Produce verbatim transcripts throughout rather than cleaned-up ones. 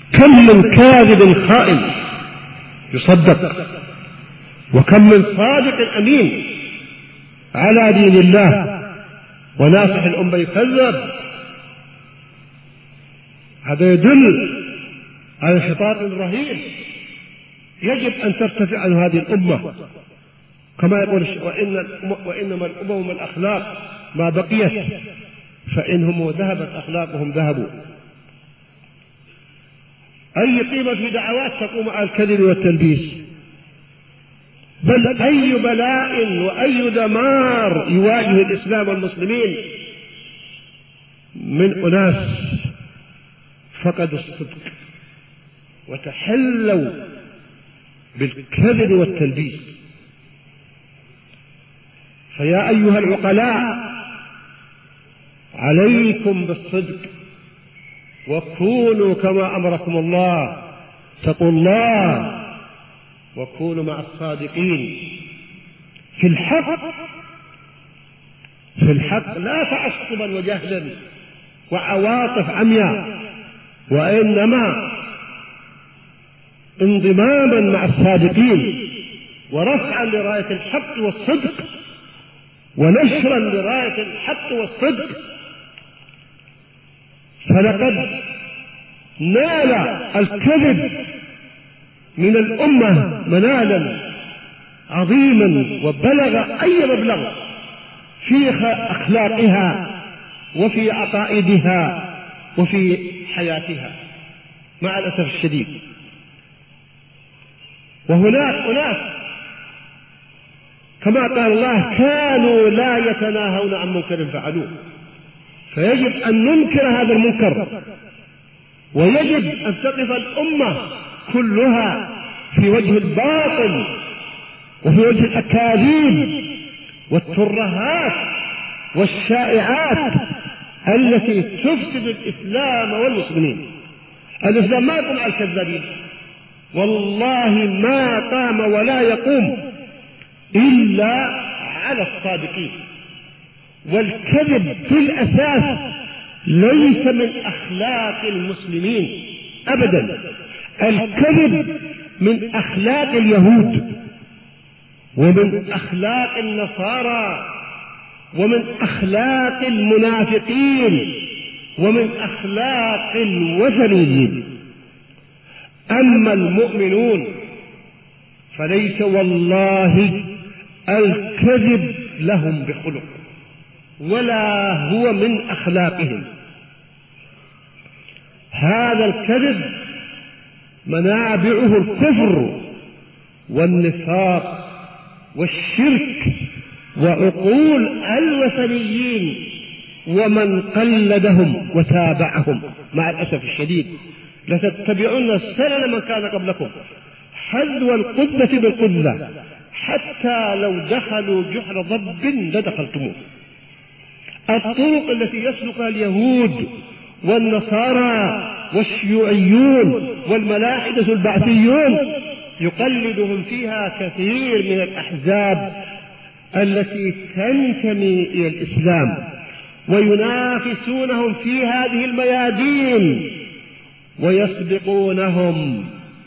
كم من كاذب خائن يصدق، وكم من صادق أمين على دين الله وناصح الأمة يكذب. هذا يدل على انحطاط رهيب يجب أن ترتفع عن هذه الأمة، كما يقول وإن وإنما الأمم من الأخلاق ما بقيت، فإنهم ذهبت أخلاقهم ذهبوا. أي قيمة في دعوات تقوم على الكذب والتلبيس؟ بل أي بلاء وأي دمار يواجه الإسلام والمسلمين من أناس فقدوا الصدق وتحلوا بالكذب والتلبيس. فيا أيها العقلاء عليكم بالصدق، وكونوا كما أمركم الله، اتقوا الله وكونوا مع الصادقين في الحق، في الحق لا تعصبا وجهلا وعواطف عمياء، وإنما انضماما مع الصادقين ورفعا لراية الحق والصدق ونشرا لراية الحق والصدق. فلقد نال الكذب من الأمة منالا عظيما وبلغ أي مبلغ في أخلاقها وفي عقائدها وفي حياتها مع الأسف الشديد. وهناك أناس كما قال الله كانوا لا يتناهون عن منكر فعلوه، فيجب أن ننكر هذا المنكر، ويجب أن تقف الأمة كلها في وجه الباطل وفي وجه الأكاذيب والترهات والشائعات التي تفسد الإسلام والمسلمين. الإسلام ما يقوم على الكذابين، والله ما قام ولا يقوم إلا على الصادقين. والكذب في الأساس ليس من أخلاق المسلمين أبدا، الكذب من أخلاق اليهود ومن أخلاق النصارى ومن أخلاق المنافقين ومن أخلاق الوثنيين. أما المؤمنون فليس والله الكذب لهم بخلق ولا هو من أخلاقهم. هذا الكذب منابعه الكفر والنفاق والشرك وعقول الوثنيين ومن قلدهم وتابعهم. مع الأسف الشديد لتتبعون سنن من كان قبلكم حذو القذة بالقذة حتى لو دخلوا جحر ضب لدخلتموه. الطرق التي يسلكها اليهود والنصارى والشيوعيون والملاحدة البعثيون يقلدهم فيها كثير من الأحزاب التي تنتمي إلى الإسلام، وينافسونهم في هذه الميادين ويسبقونهم،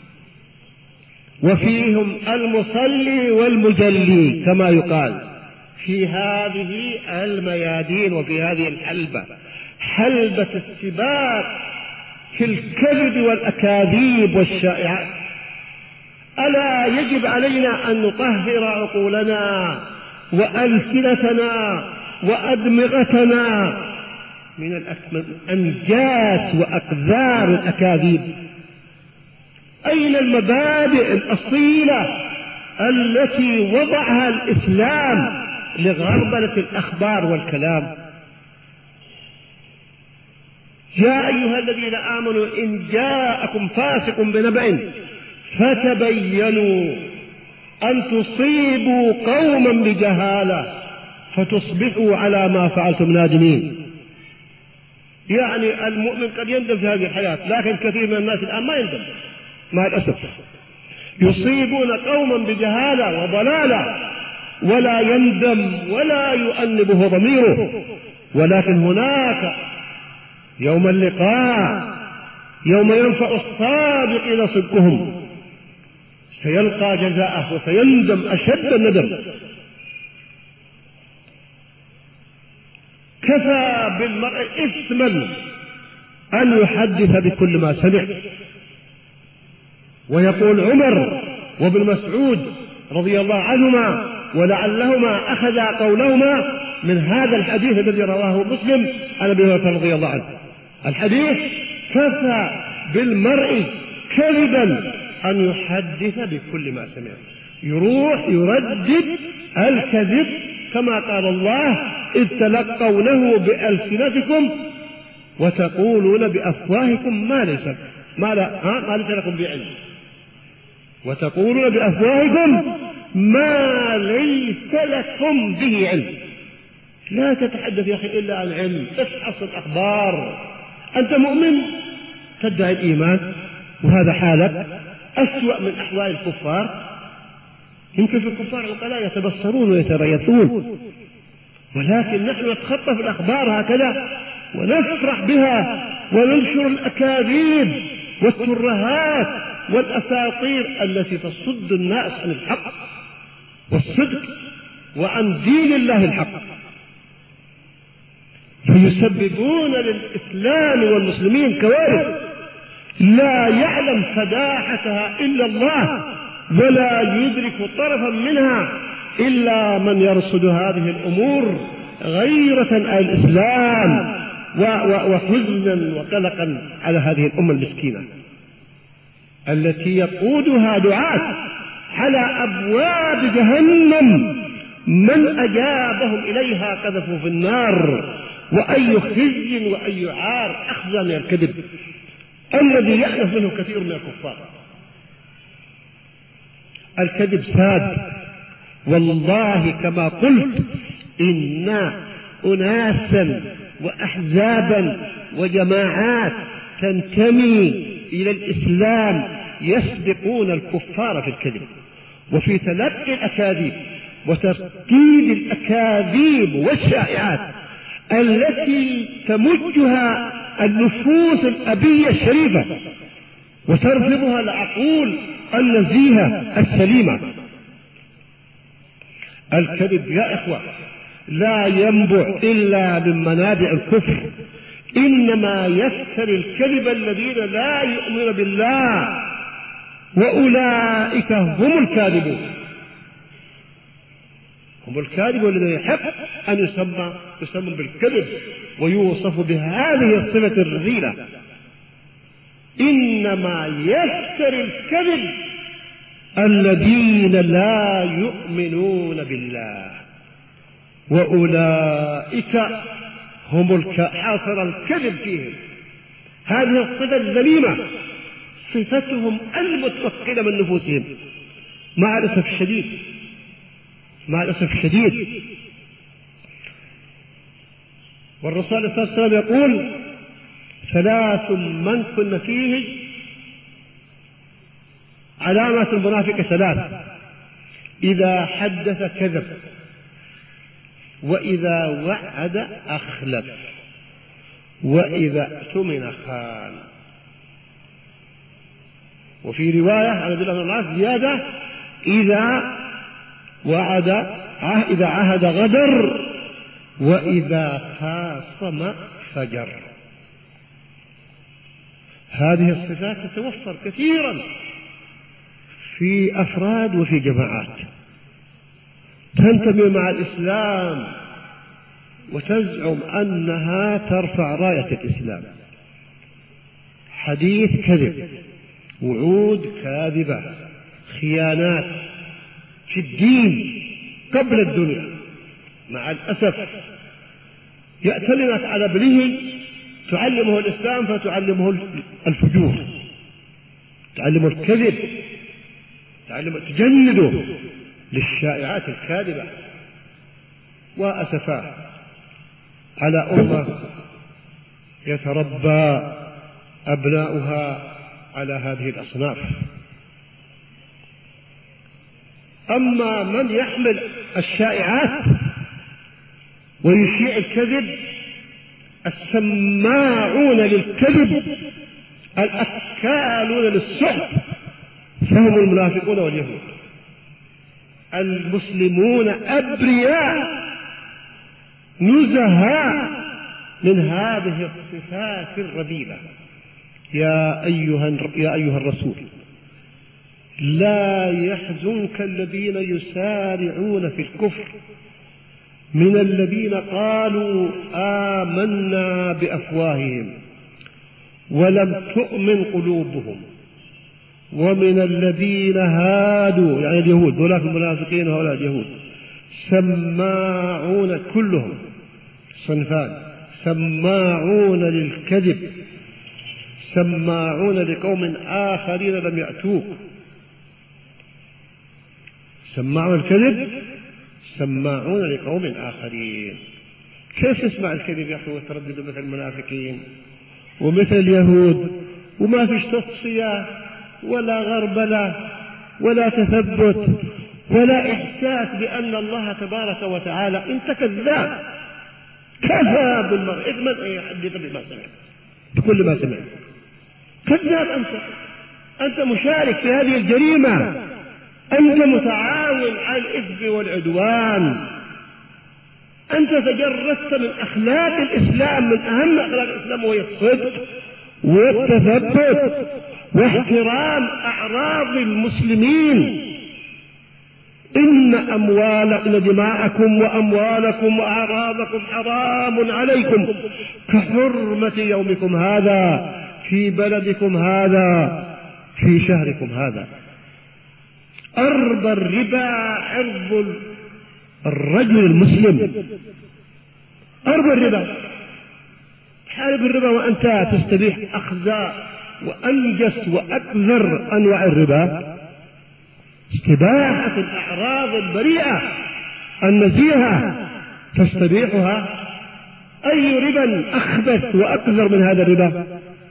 وفيهم المصلي والمجلي كما يقال في هذه الميادين وفي هذه الحلبة، حلبة السباق في الكذب والأكاذيب والشائعات. ألا يجب علينا أن نطهر عقولنا وألسنتنا وأدمغتنا من أنجاس وأقذار الأكاذيب؟ أين المبادئ الأصيلة التي وضعها الإسلام لغربلة الأخبار والكلام؟ يا أيها الذين آمنوا إن جاءكم فاسق بنبأ فتبينوا أن تصيبوا قوما بجهالة فتصبحوا على ما فعلتم نادمين. يعني المؤمن قد يندم في هذه الحياة، لكن كثير من الناس الآن ما يندم مع الأسف. يصيبون قوما بجهالة وضلالة ولا يندم ولا يؤنبه ضميره، ولكن هناك يوم اللقاء يوم ينفع الصادقين صدقهم سيلقى جزاءه وسيندم أشد الندم. كفى بالمرء إثما أن يحدث بكل ما سمع. ويقول عمر وابن مسعود رضي الله عنهما ولعلهما أخذا قولهما من هذا الحديث الذي رواه مسلم عن أبي هريرة رضي الله عنه. الحديث: كفى بالمرء كذبا أن يحدث بكل ما سمع. يروح يردد الكذب كما قال الله: إذ تلقونه بألسنتكم وتقولون بأفواهكم ما ليس ما, لا ما ليس لكم بعلم وتقولون بأفواهكم ما ليس لكم به علم. لا تتحدث يا أخي إلا عن علم، تفحص الأخبار. أنت مؤمن تدعي الإيمان وهذا حالك أسوأ من أحوال الكفار. يمكن في الكفار عقلاء يتبصرون ويتريثون، ولكن نحن نتخطف الأخبار هكذا ونفرح بها وننشر الأكاذيب والترهات والأساطير التي تصد الناس عن الحق والصدق وعن دين الله الحق، فيسببون للإسلام والمسلمين كوارث لا يعلم فداحتها إلا الله، ولا يدرك طرفا منها إلا من يرصد هذه الأمور غيرة على الإسلام وحزنا وقلقا على هذه الأمة المسكينة التي يقودها دعاة على أبواب جهنم من أجابهم إليها قذفوا في النار. وأي خزي وأي عار أخزى من الكذب الذي يألف منه كثير من الكفار. الكذب ساد، والله كما قلت إن أناسا وأحزابا وجماعات تنتمي إلى الإسلام يسبقون الكفار في الكذب وفي تلقي الأكاذيب وترتيب الأكاذيب والشائعات التي تمجها النفوس الأبية الشريفة وترفضها العقول النزيهة السليمة. الكذب يا إخوة لا ينبع إلا من منابع الكفر، إنما يفتري الكذب الذين لا يؤمنون بالله، وأولئك هم الكاذبون. هم الكاذبون الذين يحق أن يسمى يسمى بالكذب ويوصف بهذه الصفة الرذيلة. إنما يفتري الكذب الذين لا يؤمنون بالله، وأولئك هم الك... حاصر الكذب فيهم. هذه الصفة الذميمة صفتهم المتوكلة من نفوسهم مع الأسف الشديد مع الأسف الشديد. والرسول صلى الله عليه وسلم يقول: ثلاث من كن فيه علامات المنافق ثلاث: إذا حدث كذب، وإذا وعد أخلف، وإذا اؤتمن خان. وفي رواية عن عبد الله بن عباس زيادة: إذا وعد إذا عهد غدر، وإذا خاصم فجر. هذه الصفات تتوفر كثيرا في أفراد وفي جماعات تنتمي مع الإسلام وتزعم أنها ترفع راية الإسلام. حديث كذب، وعود كاذبة، خيانات في الدين قبل الدنيا. مع الأسف يأتلنك على ابنه تعلمه الإسلام فتعلمه الفجور، تعلمه الكذب، تعلمه تجنده للشائعات الكاذبة. وأسفا على أمة يتربى أبناؤها على هذه الأصناف. أما من يحمل الشائعات ويشيع الكذب، السماعون للكذب الأكالون للسحت فهم المنافقون واليهود. المسلمون أبرياء نزهاء من هذه الصفات الرذيلة. يا أيها يا أيها الرسول لا يحزنك الذين يسارعون في الكفر من الذين قالوا آمنا بأفواههم ولم تؤمن قلوبهم ومن الذين هادوا يعني اليهود ولا المنافقين ولا اليهود سماعون كلهم صنفان سماعون للكذب سماعون لقوم آخرين لم يأتوك. سماعون الكذب سماعون لقوم آخرين. كيف تسمع الكذب يا أخي وتردد مثل المنافقين ومثل اليهود وما فيش تصفية ولا غربلة ولا تثبت ولا إحساس بأن الله تبارك وتعالى أنت كذاب كذاب بالمرء اضمن أي حديث بما سمع بكل ما سمع كذاب أنت أنت مشارك في هذه الجريمة أنت متعاون على الإثم والعدوان أنت تجردت من أخلاق الإسلام من أهم أخلاق الإسلام وهي الصدق والتثبت واحترام أعراض المسلمين. إن أموالكم دماءكم وأموالكم وأعراضكم حرام عليكم كحرمة يومكم هذا في بلدكم هذا في شهركم هذا. أرض الربا عرض الرجل المسلم. أرض الربا حارب الربا وأنت تستبيح أخزى وأنجس وأكثر أنواع الربا. استباحة الأعراض البريئة النزيهة تستبيحها. أي ربا أخبث وأكثر من هذا الربا؟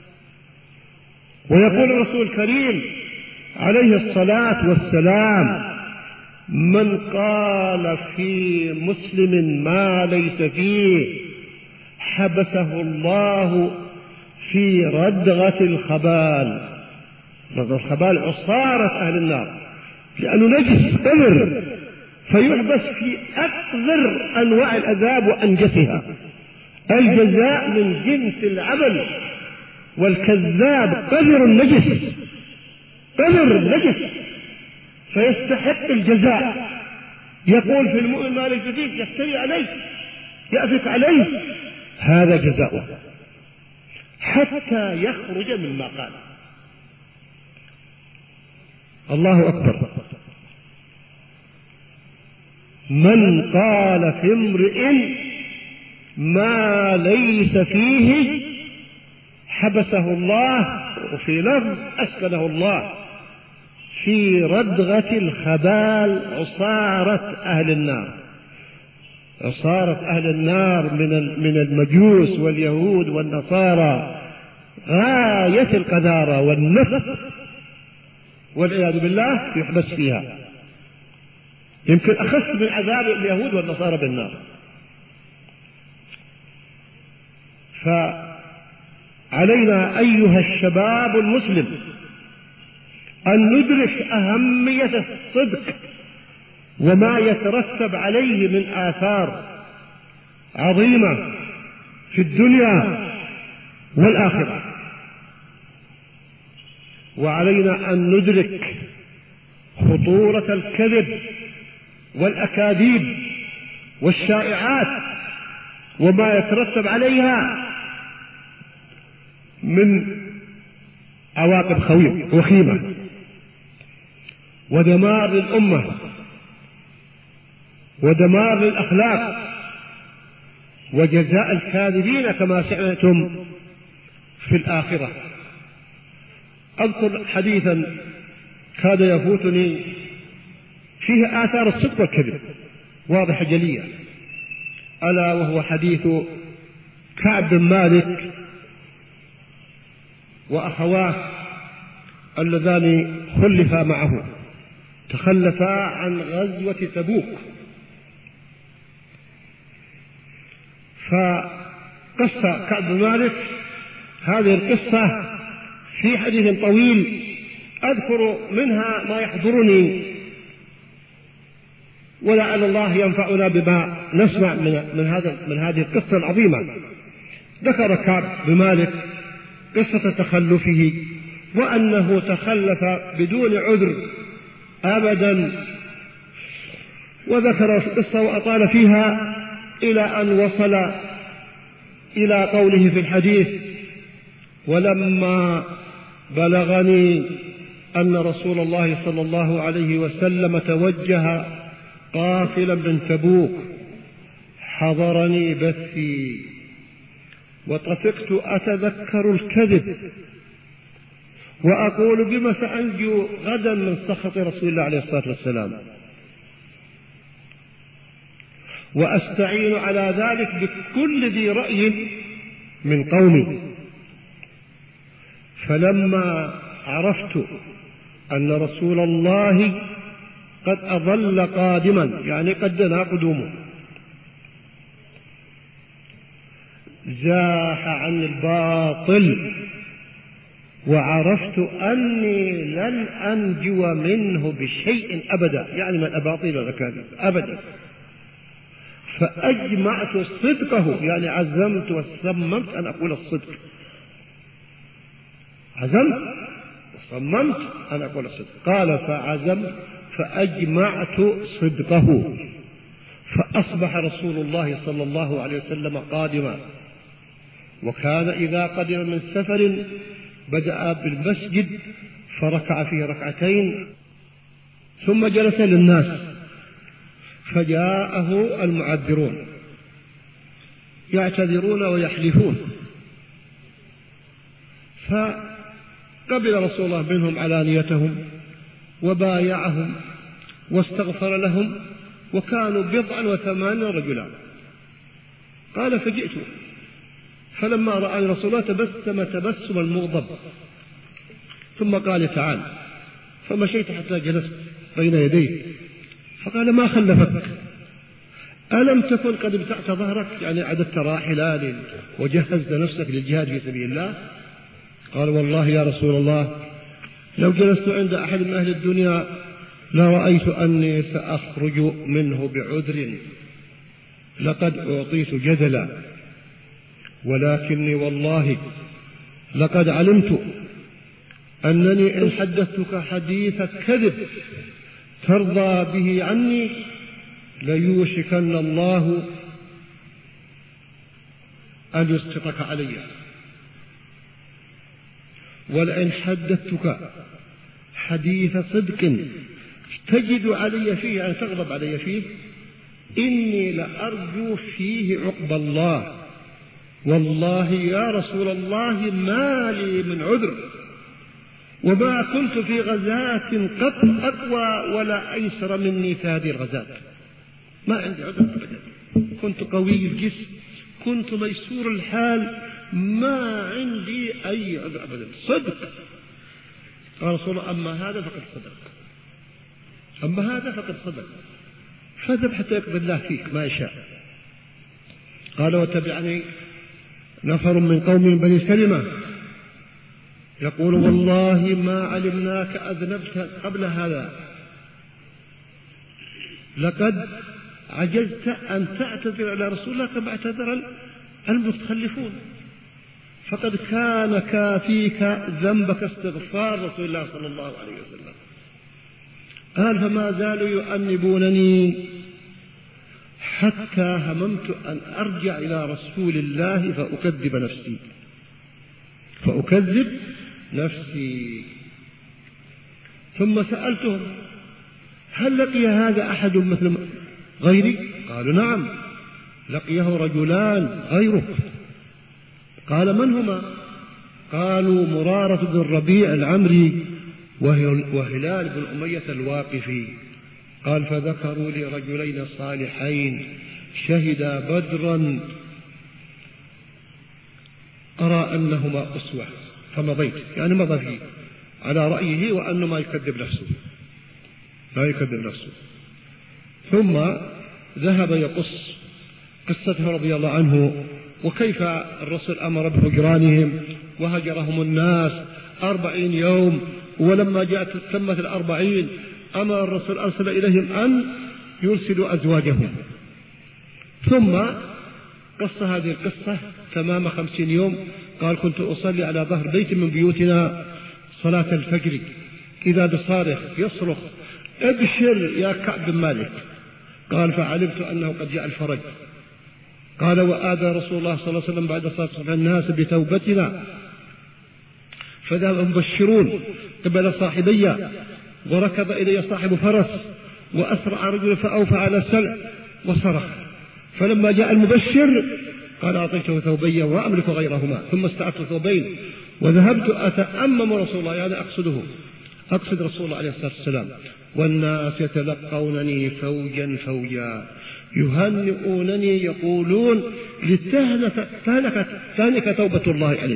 ويقول الرسول الكريم عليه الصلاة والسلام من قال في مسلم ما ليس فيه حبسه الله في ردغة الخبال. ردغة الخبال عصارة أهل النار لأنه نجس قذر فيحبس في أقذر أنواع العذاب وأنجسها. الجزاء من جنس العمل والكذاب قذر النجس قذر النجس فيستحق الجزاء. يقول في المؤمن ما ليس فيه يفتري عليه يأفك عليه هذا جزاؤه حتى يخرج مما قال. الله أكبر. من قال في امرئ ما ليس فيه حبسه الله وفي لفظ أسكنه الله في ردغة الخبال عصارة أهل النار. عصارة أهل النار من من المجوس واليهود والنصارى غاية القذارة والنفس والعياذ بالله يحبس فيها. يمكن أخف من عذاب اليهود والنصارى بالنار. فعلينا أيها الشباب المسلم أن ندرك أهمية الصدق وما يترتب عليه من آثار عظيمة في الدنيا والآخرة. وعلينا أن ندرك خطورة الكذب والأكاذيب والشائعات وما يترتب عليها من عواقب وخيمة ودمار للأمة ودمار للأخلاق وجزاء الكاذبين كما سمعتم في الآخرة. أذكر حديثا كاد يفوتني فيه آثار الصدق والكذب واضحة جلية، ألا وهو حديث كعب بن مالك وأخواه اللذان خلفا معه تخلفا عن غزوة تبوك. فقصة كعب بن مالك هذه القصة في حديث طويل أذكر منها ما يحضرني، ولعل الله ينفعنا بما نسمع من, من, هذا من هذه القصة العظيمة. ذكر كعب بن مالك قصة تخلفه، وأنه تخلف بدون عذر أبدا، وذكر القصة وأطال فيها إلى أن وصل إلى قوله في الحديث: ولما بلغني أن رسول الله صلى الله عليه وسلم توجه قافلا من تبوك حضرني بثي وطفقت أتذكر الكذب وأقول بما سأنجو غدا من سخط رسول الله عليه الصلاة والسلام، وأستعين على ذلك بكل ذي رأي من قومي. فلما عرفت أن رسول الله قد أظل قادما، يعني قد دنا قدومه، زاح عن الباطل، وعرفت أني لن أنجو منه بشيء أبدا، يعني من الأباطيل والأكاذيب أبدا. فأجمعت صدقه، يعني عزمت وصممت أن أقول الصدق، عزمت وصممت أن أقول الصدق. قال: فعزمت فأجمعت صدقه، فأصبح رسول الله صلى الله عليه وسلم قادما، وكان إذا قدم من سفر بدأ بالمسجد فركع فيه ركعتين ثم جلس للناس، فجاءه المعذرون يعتذرون ويحلفون، فقبل رسول الله منهم علانيتهم وبايعهم واستغفر لهم، وكانوا بضعا وثمانين رجلا. قال: فجئت فلما رأى رسول الله تبسم تبسم المغضب، ثم قال: تعال. فمشيت حتى جلست بين يديه، فقال: ما خلفك؟ ألم تكن قد ابتعت ظهرك، يعني عددت راحلا وجهزت نفسك للجهاد في سبيل الله؟ قال: والله يا رسول الله لو جلست عند أحد من أهل الدنيا لرأيت أني سأخرج منه بعذر، لقد أعطيت جدلا، ولكني والله لقد علمت أنني إن حدثتك حديث كذب ترضى به عني ليوشكن الله أن يسقطك علي، ولئن حدثتك حديث صدق تجد علي فيه، يعني تغضب علي فيه، إني لأرجو فيه عقب الله، والله يا رسول الله ما لي من عذر، وما كنت في غزاة قط أقوى ولا أيسر مني في هذه الغزاة، ما عندي عذر أبدا، كنت قوي الجسم، كنت ميسور الحال، ما عندي أي عذر أبدا. صدق. قال رسول الله: أما هذا فقد صدق، أما هذا فقد صدق، فاذهب حتى يقضي الله فيك ما يشاء. قال: وتبعني نفر من قوم بني سلمة يقول: والله ما علمناك أذنبت قبل هذا، لقد عجزت أن تعتذر على رسول الله كما اعتذر المتخلفون، فقد كان كافيك ذنبك استغفار رسول الله صلى الله عليه وسلم. قال: فما زالوا يؤنبونني حتى هممت أن أرجع إلى رسول الله فأكذب نفسي فأكذب نفسي ثم سألتهم: هل لقي هذا أحد مثل غيري؟ قالوا: نعم، لقيه رجلان غيره. قال: من هما؟ قالوا: مرارة بن الربيع العمري وهلال بن أمية الواقفي. قال: فذكروا لي رجلين صالحين شهدا بدرا أرى أنهما أسوة، فمضيت، يعني مضى فيه على رأيه وأنه ما يكذب نفسه ما يكذب نفسه ثم ذهب يقص قصته رضي الله عنه، وكيف الرسول أمر بهجرانهم وهجرهم الناس أربعين يوم، ولما جاءت تمت الأربعين أمر الرسول أرسل إليهم أن يرسلوا أزواجهم. ثم قص هذه القصة تمام خمسين يوم. قال: كنت أصلي على ظهر بيت من بيوتنا صلاة الفجر، إذا بصارخ يصرخ: ابشر يا كعب بن مالك. قال: فعلمت أنه قد جاء الفرج. قال: وآذى رسول الله صلى الله عليه وسلم بعد صلاة الناس بتوبتنا، فذهب مبشرون قبل صاحبي، وركض إلي صاحب فرس، وأسرع رجل فأوفى على السلع وصرخ. فلما جاء المبشر قال: أعطيته ثوبي وأملك غيرهما. ثم استعرت ثوبين وذهبت أتأمم رسول الله، يعني أقصده أقصد رسول الله عليه الصلاة والسلام، والناس يتلقونني فوجا فوجا يهنئونني يقولون: لتهنك توبة الله عليك.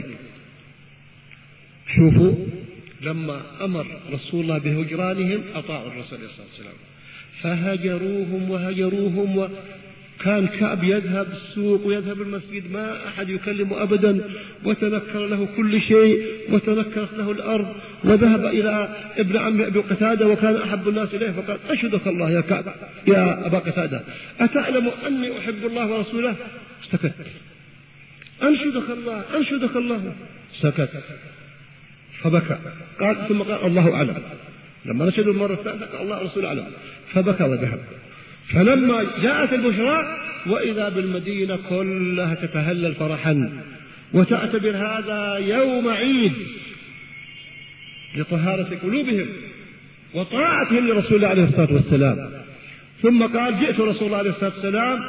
شوفوا، لما أمر رسول الله بهجرانهم أطاعوا الرسول عليه الصلاة والسلام، فهجروهم وهجروهم. وكان كعب يذهب السوق ويذهب المسجد، ما أحد يكلمه أبدا، وتنكر له كل شيء، وتنكرت له الأرض. وذهب إلى ابن عم أبي قتادة، وكان أحب الناس إليه، فقال: أشهدك الله يا كعب يا أبا قتادة، أتعلم أني أحب الله ورسوله؟ سكت. أنشدك الله أنشدك الله. سكت. فبكى. قال ثم قال: الله أعلم. لما نشهد المرة الثالثة قال: الله ورسوله أعلم. فبكى وذهب. فلما جاءت البشرى وإذا بالمدينة كلها تتهلل فرحا، وتعتبر هذا يوم عيد لطهارة قلوبهم وطاعتهم لرسول الله عليه الصلاة والسلام. ثم قال: جئت رسول الله عليه الصلاة والسلام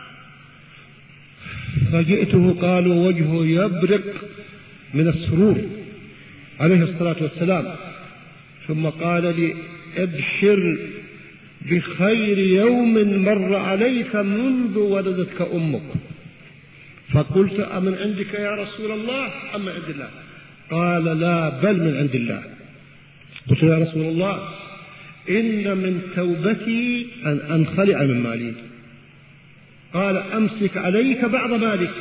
فجئته، قالوا وجهه يبرق من السرور عليه الصلاة والسلام. ثم قال لي: ابشر بخير يوم مر عليك منذ ولدتك أمك. فقلت: أمن عندك يا رسول الله أم من عند الله؟ قال: لا، بل من عند الله. قلت: يا رسول الله، إن من توبتي أن أنخلع من مالي. قال: أمسك عليك بعض مالك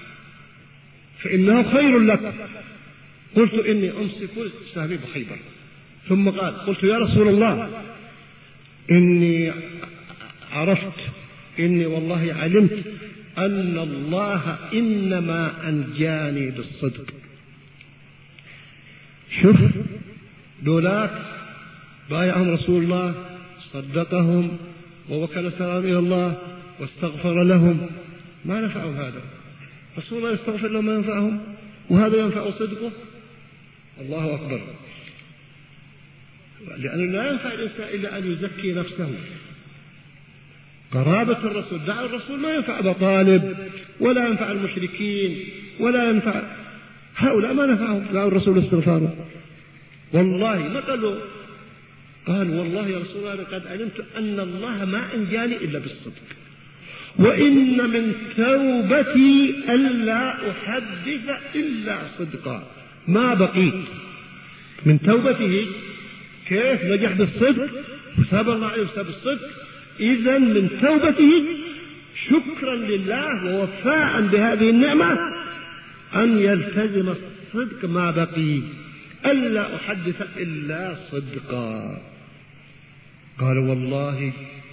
فإنه خير لك. قلت: إني أمسك سهمي بخيبر. ثم قال: قلت: يا رسول الله، إني عرفت إني والله علمت أن الله إنما أنجاني بالصدق. شوف، دولاك بايعهم رسول الله، صدقهم، ووكل سلام إلى الله، واستغفر لهم، ما نفعهم هذا. رسول الله يستغفر لهم ما ينفعهم، وهذا ينفع صدقه. الله أكبر. لأنه لا ينفع الإنسان إلا أن يزكي نفسه. قرابة الرسول، دعا الرسول، ما ينفع أبا طالب، ولا ينفع المشركين، ولا ينفع هؤلاء، ما نفعهم. دعا الرسول استغفاره. والله ما قالوا، قال: والله يا رسول الله قد علمت أن الله ما أنجاني إلا بالصدق، وإن من توبتي ألا أحدث إلا صدقا. ما بقيت من توبته. كيف نجح بالصدق وثاب الله عليه وثاب الصدق؟ إذن من توبته شكرا لله ووفاء بهذه النعمة أن يلتزم الصدق ما بقي، ألا أحدث إلا صدقا. قال: والله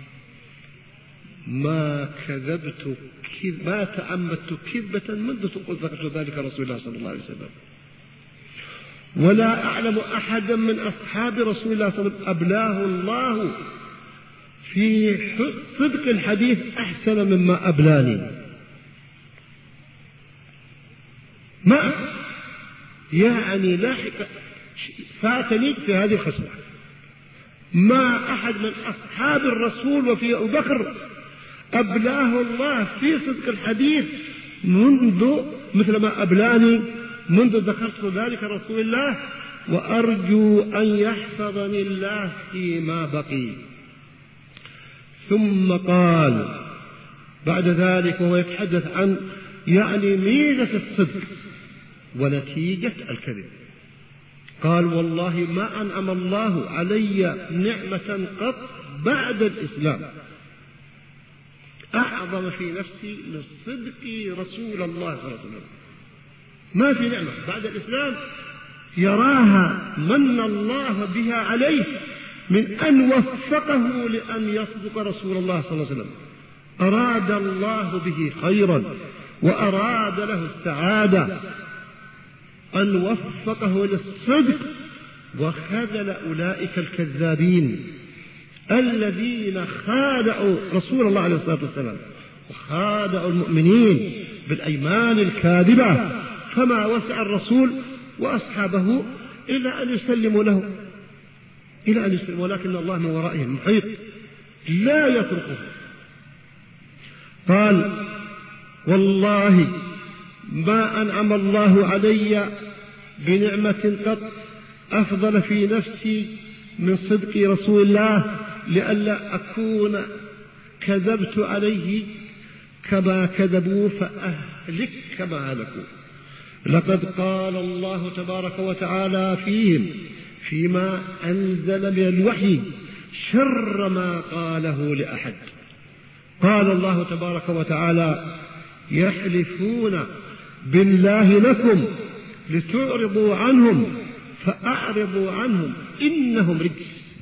ما كذبت كذب ما تعمدت كذبة منذ ذكرت ذلك رسول الله صلى الله عليه وسلم، ولا أعلم أحدا من أصحاب رسول الله صلى الله عليه وسلم أبلاه الله في صدق الحديث أحسن مما أبلاني. ما يعني لاحق فاتني في هذه الخصلة. ما أحد من أصحاب الرسول وفي أبو بكر أبلاه الله في صدق الحديث منذ مثل ما أبلاني منذ ذكرت ذلك رسول الله، وأرجو أن يحفظني الله فيما بقي. ثم قال بعد ذلك وهو يتحدث عن يعني ميزة الصدق ونتيجة الكذب، قال: والله ما أنعم الله علي نعمة قط بعد الإسلام أعظم في نفسي من صدق رسول الله صلى الله عليه وسلم. ما في نعمة بعد الإسلام يراها من الله بها عليه من أن وفقه لأن يصدق رسول الله صلى الله عليه وسلم. أراد الله به خيرا وأراد له السعادة، أن وفقه للصدق وخذل أولئك الكذابين الذين خادعوا رسول الله عليه الصلاة والسلام وخادعوا المؤمنين بالأيمان الكاذبة، فما وسع الرسول وأصحابه إلى أن يسلموا له، إلى أن يسلموا، ولكن الله من ورائهم محيط لا يتركه. قال: والله ما أنعم الله علي بنعمة قط أفضل في نفسي من صدق رسول الله، لئلا أكون كذبت عليه كما كذبوا فأهلك كما هلكوا. لقد قال الله تبارك وتعالى فيهم فيما أنزل من الوحي شر ما قاله لأحد. قال الله تبارك وتعالى: يحلفون بالله لكم لتعرضوا عنهم فأعرضوا عنهم إنهم رجس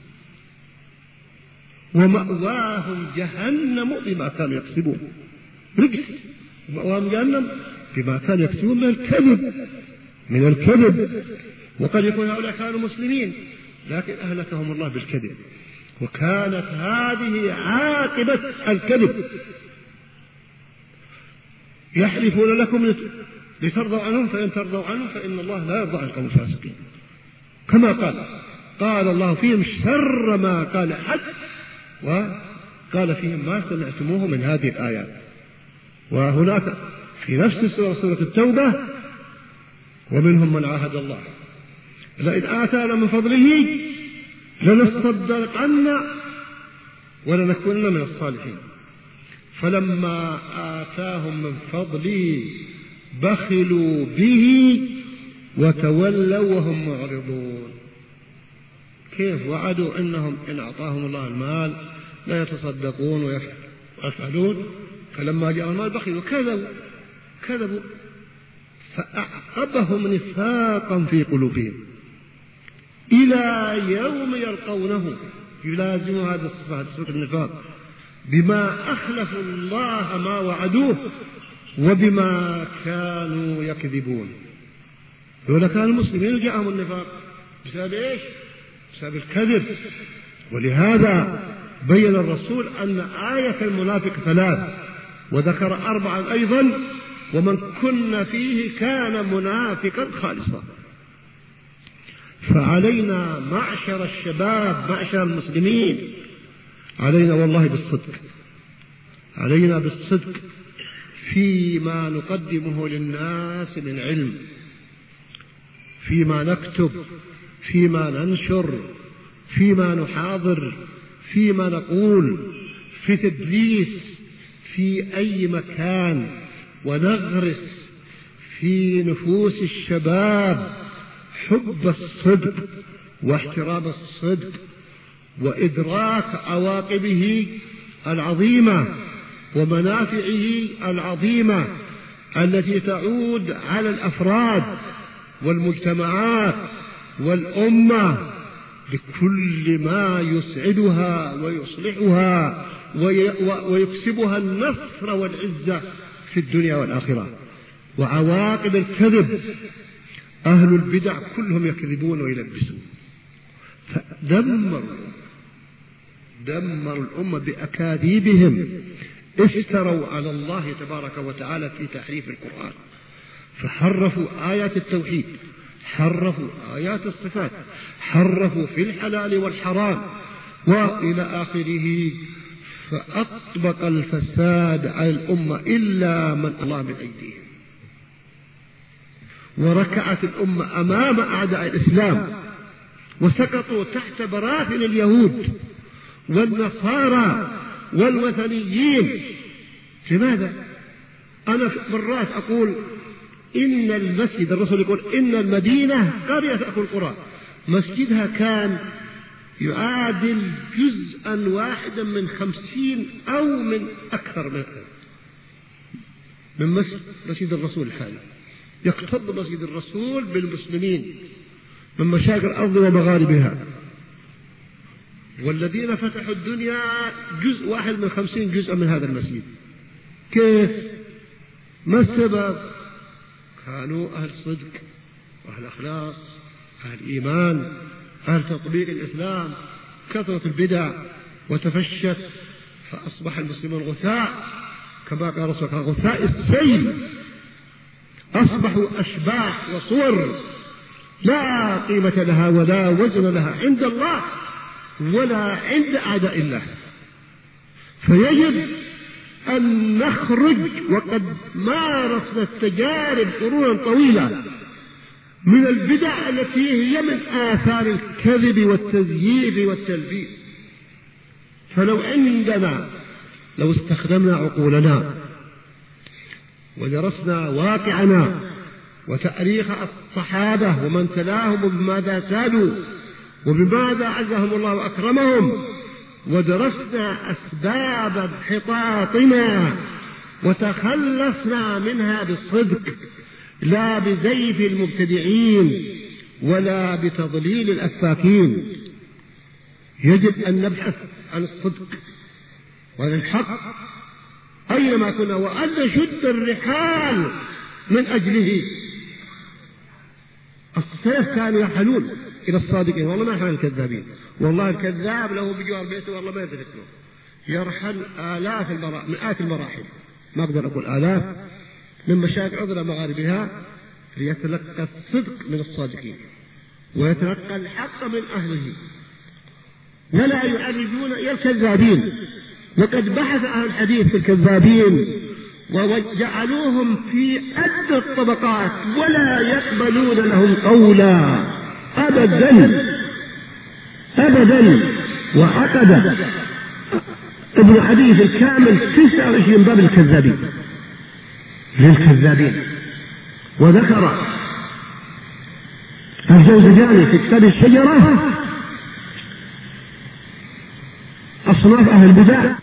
ومأواهم جهنم بما كانوا يكسبون. رجس ومأواهم جهنم بما كانوا يكسبون من الكذب من الكذب وقد يكون هؤلاء كانوا مسلمين لكن أهلكهم الله بالكذب، وكانت هذه عاقبة الكذب. يحلفون لكم لترضوا عنهم فإن ترضوا عنهم فإن الله لا يرضى عن القوم الفاسقين، كما قال قال الله فيهم شر ما قال أحد، وقال فيهم ما سمعتموه من هذه الآيات. وهناك في نفس السورة سورة التوبة: ومنهم من عاهد الله لئن آتانا من فضله لنصدقن ولنكونن من الصالحين فلما آتاهم من فضله بخلوا به وتولوا وهم معرضون. كيف وعدوا أنهم إن أعطاهم الله المال لا يتصدقون ويفعلون، فلما جاء المال بخلوا كذبوا كذبوا فأعقبهم نفاقا في قلوبهم إلى يوم يلقونه. يلازم هذا الصفات سورة النفاق بما أخلفوا الله ما وعدوه وبما كانوا يكذبون. لولا كان المسلمين جاءهم النفاق بسبب إيش؟ بسبب الكذب. ولهذا بين الرسول أن آية المنافق ثلاث وذكر أربعا أيضا: ومن كن فيه كان منافقا خالصا. فعلينا معشر الشباب معشر المسلمين علينا والله بالصدق، علينا بالصدق فيما نقدمه للناس من علم، فيما نكتب، فيما ننشر، فيما نحاضر، فيما نقول، في تدريس في أي مكان، ونغرس في نفوس الشباب حب الصدق واحترام الصدق وإدراك عواقبه العظيمة ومنافعه العظيمة التي تعود على الأفراد والمجتمعات والأمة بكل ما يسعدها ويصلحها ويكسبها النصر والعزة في الدنيا والآخرة. وعواقب الكذب: أهل البدع كلهم يكذبون ويلبسون، فدمروا دمروا الأمة بأكاذيبهم. افتروا على الله تبارك وتعالى في تحريف القرآن، فحرفوا آيات التوحيد، حرفوا آيات الصفات، حرفوا في الحلال والحرام وإلى آخره، فأطبق الفساد على الأمة إلا من الله من أيديهم. وركعت الأمة أمام أعداء الإسلام وسقطوا تحت براثن اليهود والنصارى والوثنيين. لماذا؟ أنا مرات أقول إن المسجد، الرسول يقول إن المدينة قرية تأكل قرى، مسجدها كان يعادل جزءا واحدا من خمسين أو من أكثر من من مسجد الرسول الحالي. يقتض مسجد الرسول بالمسلمين من مشارق الأرض ومغاربها، والذين فتحوا الدنيا جزء واحد من خمسين جزء من هذا المسجد. كيف؟ ما السبب؟ كانوا أهل صدق وأهل أخلاص، أهل إيمان، أهل تطبيق الإسلام. كثرت البدع وتفشت فأصبح المسلمون غثاء، كما قال رسول الله غثاء السيل، أصبحوا أشباح وصور لا قيمة لها ولا وزن لها عند الله ولا عند أعداء الله. فيجب أن نخرج، وقد مارسنا التجارب قرونا طويلة من البدع التي هي من آثار الكذب والتزييف والتلبيس. فلو عندنا لو استخدمنا عقولنا ودرسنا واقعنا وتاريخ الصحابة ومن تلاهم وبماذا سادوا وبماذا عزهم الله وأكرمهم، ودرسنا أسباب انحطاطنا وتخلصنا منها بالصدق لا بزيف المبتدعين ولا بتضليل الأفاكين. يجب أن نبحث عن الصدق وعن الحق أينما كنا، وأن نشد الرحال من أجله. السلف كانوا يرحلون إلى الصادقين، والله ما يرحل الكذابين. والله الكذاب له بجوار بيته والله ما يدرك له، يرحل آلاف المراحل، مئات المراحل، ما أقدر أقول آلاف، من مشاكل عذر مغاربها، ليتلقى الصدق من الصادقين ويتلقى الحق من أهله، ولا يعرضون إلى الكذابين. وقد بحث أهل الحديث في الكذابين وجعلوهم في أدنى الطبقات ولا يقبلون لهم قولا أبدا أبدا. وعقد ابن حديث الكامل تسعة وعشرين باب الكذابين للكذابين، وذكر الجوزجاني في كتاب الشجرة أصناف أهل البدع.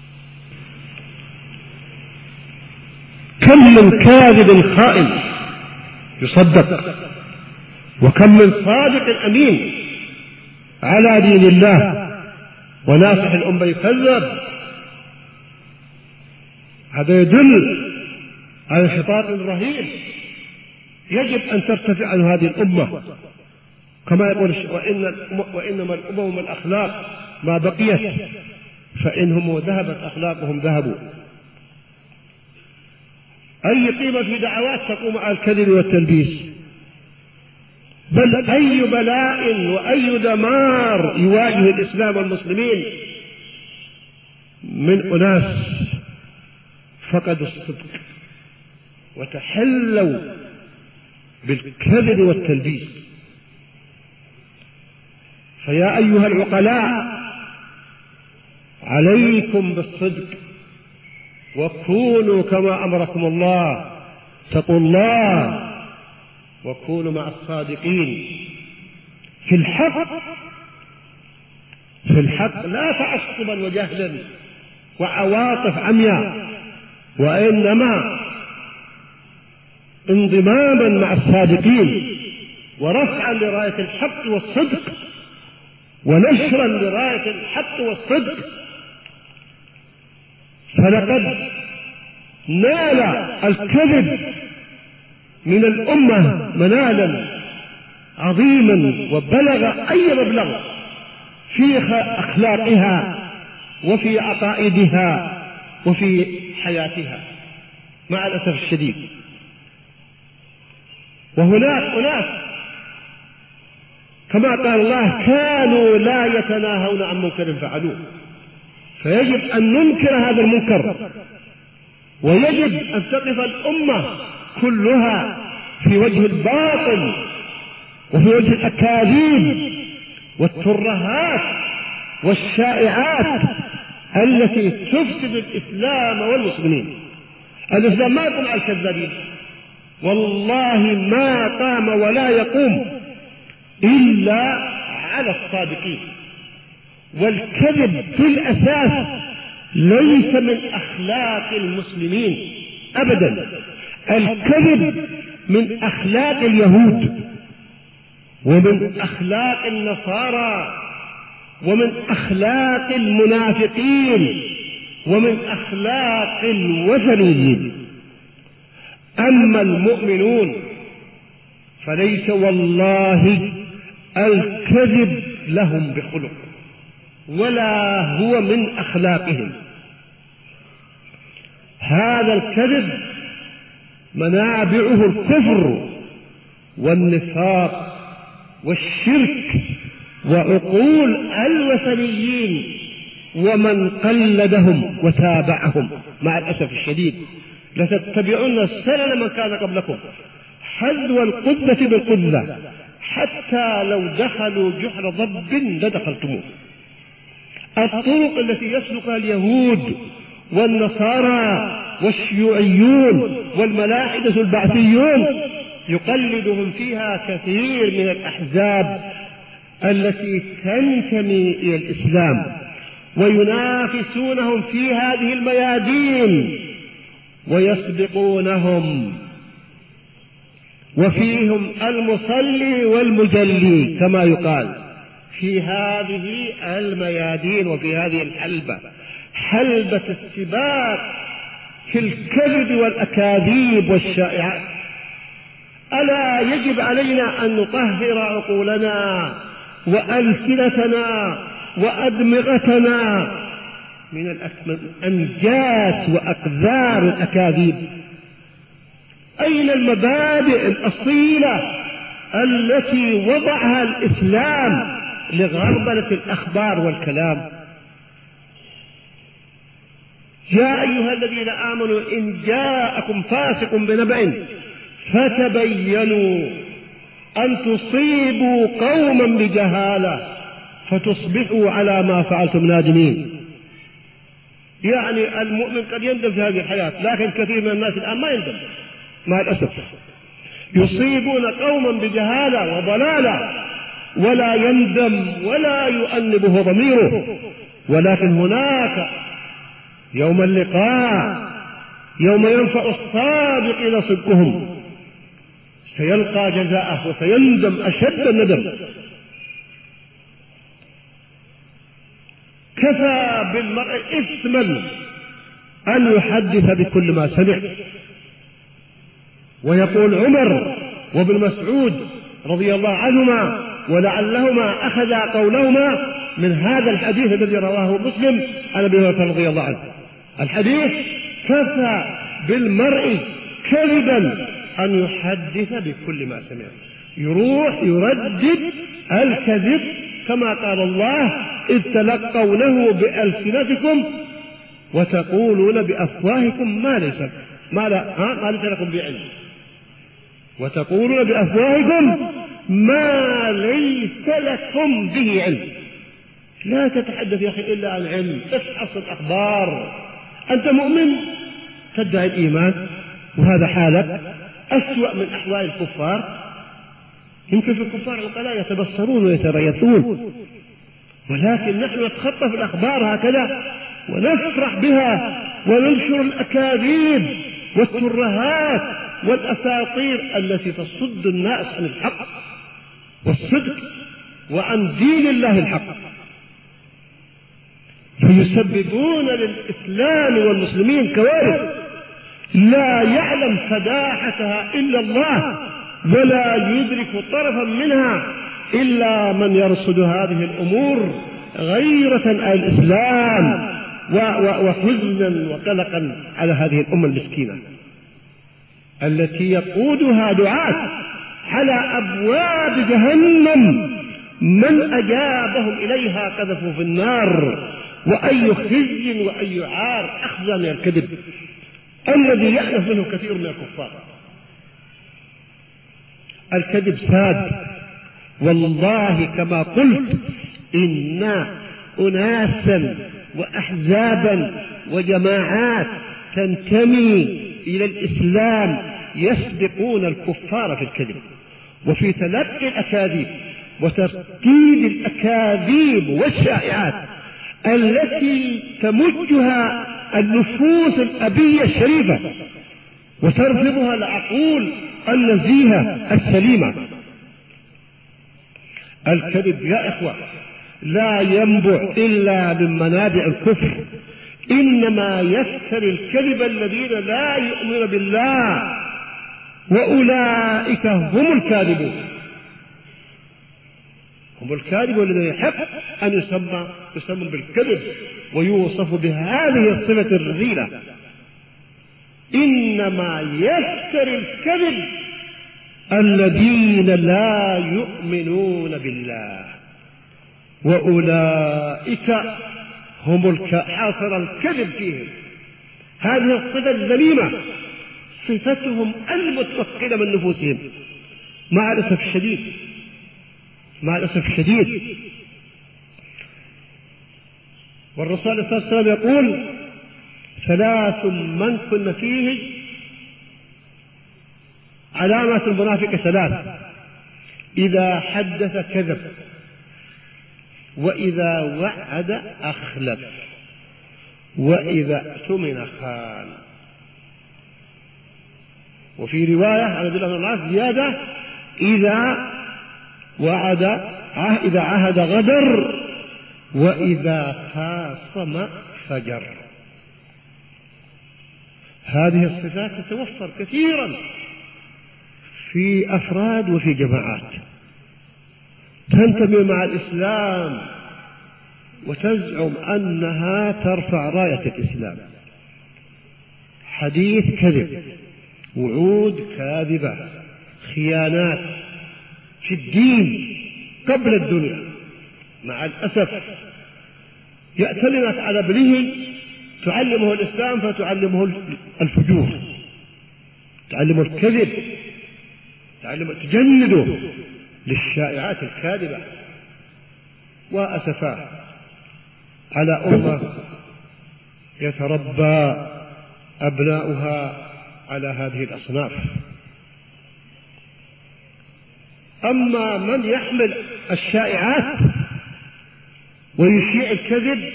كم من كاذب خائن يصدق، وكم من صادق أمين على دين الله وناصح الأمة يكذب. هذا يدل على انحطاط رهيب يجب أن ترتفع عن هذه الأمة، كما يقول وإن وإنما الأمم الأخلاق ما بقيت، فإنهم ذهبت أخلاقهم ذهبوا. أي قيمة في دعوات تقوم على الكذب والتلبيس؟ بل أي بلاء وأي دمار يواجه الإسلام والمسلمين من أناس فقدوا الصدق وتحلوا بالكذب والتلبيس. فيا أيها العقلاء عليكم بالصدق، وكونوا كما أمركم الله، اتقوا الله وكونوا مع الصادقين في الحق، في الحق لا تعصبا وجهلا وعواطف عمياء، وإنما انضماما مع الصادقين ورفعا لراية الحق والصدق ونشرا لراية الحق والصدق. فلقد نال الكذب من الأمة منالا عظيما وبلغ أي مبلغ في أخلاقها وفي عقائدها وفي حياتها مع الأسف الشديد. وهناك أناس كما قال الله كانوا لا يتناهون عن منكر فعلوه، فيجب أن ننكر هذا المنكر، ويجب أن تقف الأمة كلها في وجه الباطل وفي وجه الأكاذيب والترهات والشائعات التي تفسد الإسلام والمسلمين. الإسلام ما يقوم على الكذابين، والله ما قام ولا يقوم إلا على الصادقين. والكذب في الأساس ليس من أخلاق المسلمين أبدا، الكذب من أخلاق اليهود ومن أخلاق النصارى ومن أخلاق المنافقين ومن أخلاق الوثنيين. أما المؤمنون فليس والله الكذب لهم بخلق ولا هو من أخلاقهم. هذا الكذب منابعه الكفر والنفاق والشرك وعقول الوثنيين ومن قلدهم وتابعهم. مع الأسف الشديد لتتبعون سنن من كان قبلكم حذو القذة بالقذة حتى لو دخلوا جحر ضب لدخلتموه. الطرق التي يسلكها اليهود والنصارى والشيوعيون والملاحدة البعثيون يقلدهم فيها كثير من الأحزاب التي تنتمي إلى الإسلام، وينافسونهم في هذه الميادين ويسبقونهم، وفيهم المصلي والمجلي كما يقال في هذه الميادين وفي هذه الحلبة، حلبة السباق في الكذب والأكاذيب والشائعات. ألا يجب علينا أن نطهر عقولنا وألسنتنا وأدمغتنا من أنجاس وأقذار الأكاذيب؟ أين المبادئ الأصيلة التي وضعها الإسلام لغربلة الأخبار والكلام؟ يا أيها الذين آمنوا إن جاءكم فاسق بنبأ فتبينوا أن تصيبوا قوما بجهالة فتصبحوا على ما فعلتم نادمين. يعني المؤمن قد يندم في هذه الحياة، لكن كثير من الناس الآن ما يندم مع الأسف، يصيبون قوما بجهالة وضلالة ولا يندم ولا يؤنبه ضميره. ولكن هناك يوم اللقاء يوم ينفع الصادقين صدقهم سيلقى جزاءه وسيندم أشد الندم. كفى بالمرء إثما أن يحدث بكل ما سمع. ويقول عمر وابن مسعود رضي الله عنهما ولعلهما أخذا قولهما من هذا الحديث الذي رواه مسلم عن أبي هريرة رضي الله عنه. الحديث: كفى بالمرء كذبا أن يحدث بكل ما سمع. يروح يردد الكذب كما قال الله: إذ تلقونه بألسنتكم وتقولون بأفواهكم ما ليس ما, لا ما ليس لكم بعلم وتقولون بأفواهكم ما ليس لكم به علم. لا تتحدث يا أخي إلا عن علم، تفحص الأخبار. أنت مؤمن تدعي الإيمان وهذا حالك أسوأ من أحوال الكفار. يمكن في الكفار عقلاء يتبصرون ويتريثون، ولكن نحن نتخطف الأخبار هكذا ونفرح بها وننشر الأكاذيب والترهات والأساطير التي تصد الناس عن الحق والصدق وعن دين الله الحق، فيسببون للإسلام والمسلمين كوارث لا يعلم فداحتها إلا الله، ولا يدرك طرفا منها إلا من يرصد هذه الأمور غيرة على الإسلام وحزنا وقلقا على هذه الأمة المسكينة التي يقودها دعاة على أبواب جهنم من أجابهم إليها قذفوا في النار. وأي خزي وأي عار أخزى من الكذب الذي يألف منه كثير من الكفار. الكذب ساد، والله كما قلت إن أناسا وأحزابا وجماعات تنتمي إلى الإسلام يسبقون الكفار في الكذب وفي تلقي الأكاذيب وترتيب الأكاذيب والشائعات التي تمجها النفوس الأبية الشريفة وترفضها العقول النزيهة السليمة. الكذب يا إخوة لا ينبع إلا من منابع الكفر، إنما يفتري الكذب الذين لا يؤمنون بالله، وأولئك هم الكاذبون. هم الكاذب الذي يحب أن يسمى يسمى بالكذب ويوصف بهذه الصفة الرذيلة. إنما يفتري الكذب الذين لا يؤمنون بالله، وأولئك هم الكافر الكذب فيهم. هذه الصفة الذميمة صفتهم المتوكلة من نفوسهم. مع الأسف الشديد مع الأسف الشديد والرسول صلى الله عليه وسلم يقول: ثلاث من كن فيه علامات المنافق ثلاث: إذا حدث كذب، وإذا وعد أخلف، وإذا اؤتمن خان. وفي رواية عن عبد الله بن عباس زيادة: إذا وعد إذا عهد غدر، وإذا خاصم فجر. هذه الصفات تتوفر كثيرا في أفراد وفي جماعات تنتمي مع الإسلام وتزعم أنها ترفع راية الإسلام. حديث كذب، وعود كاذبة، خيانات في الدين قبل الدنيا. مع الأسف يأتلنك على ابنه تعلمه الإسلام فتعلمه الفجور، تعلمه الكذب، تعلمه تجنده للشائعات الكاذبة. وأسفا على أمة يتربى أبناؤها على هذه الأصناف. أما من يحمل الشائعات ويشيع الكذب،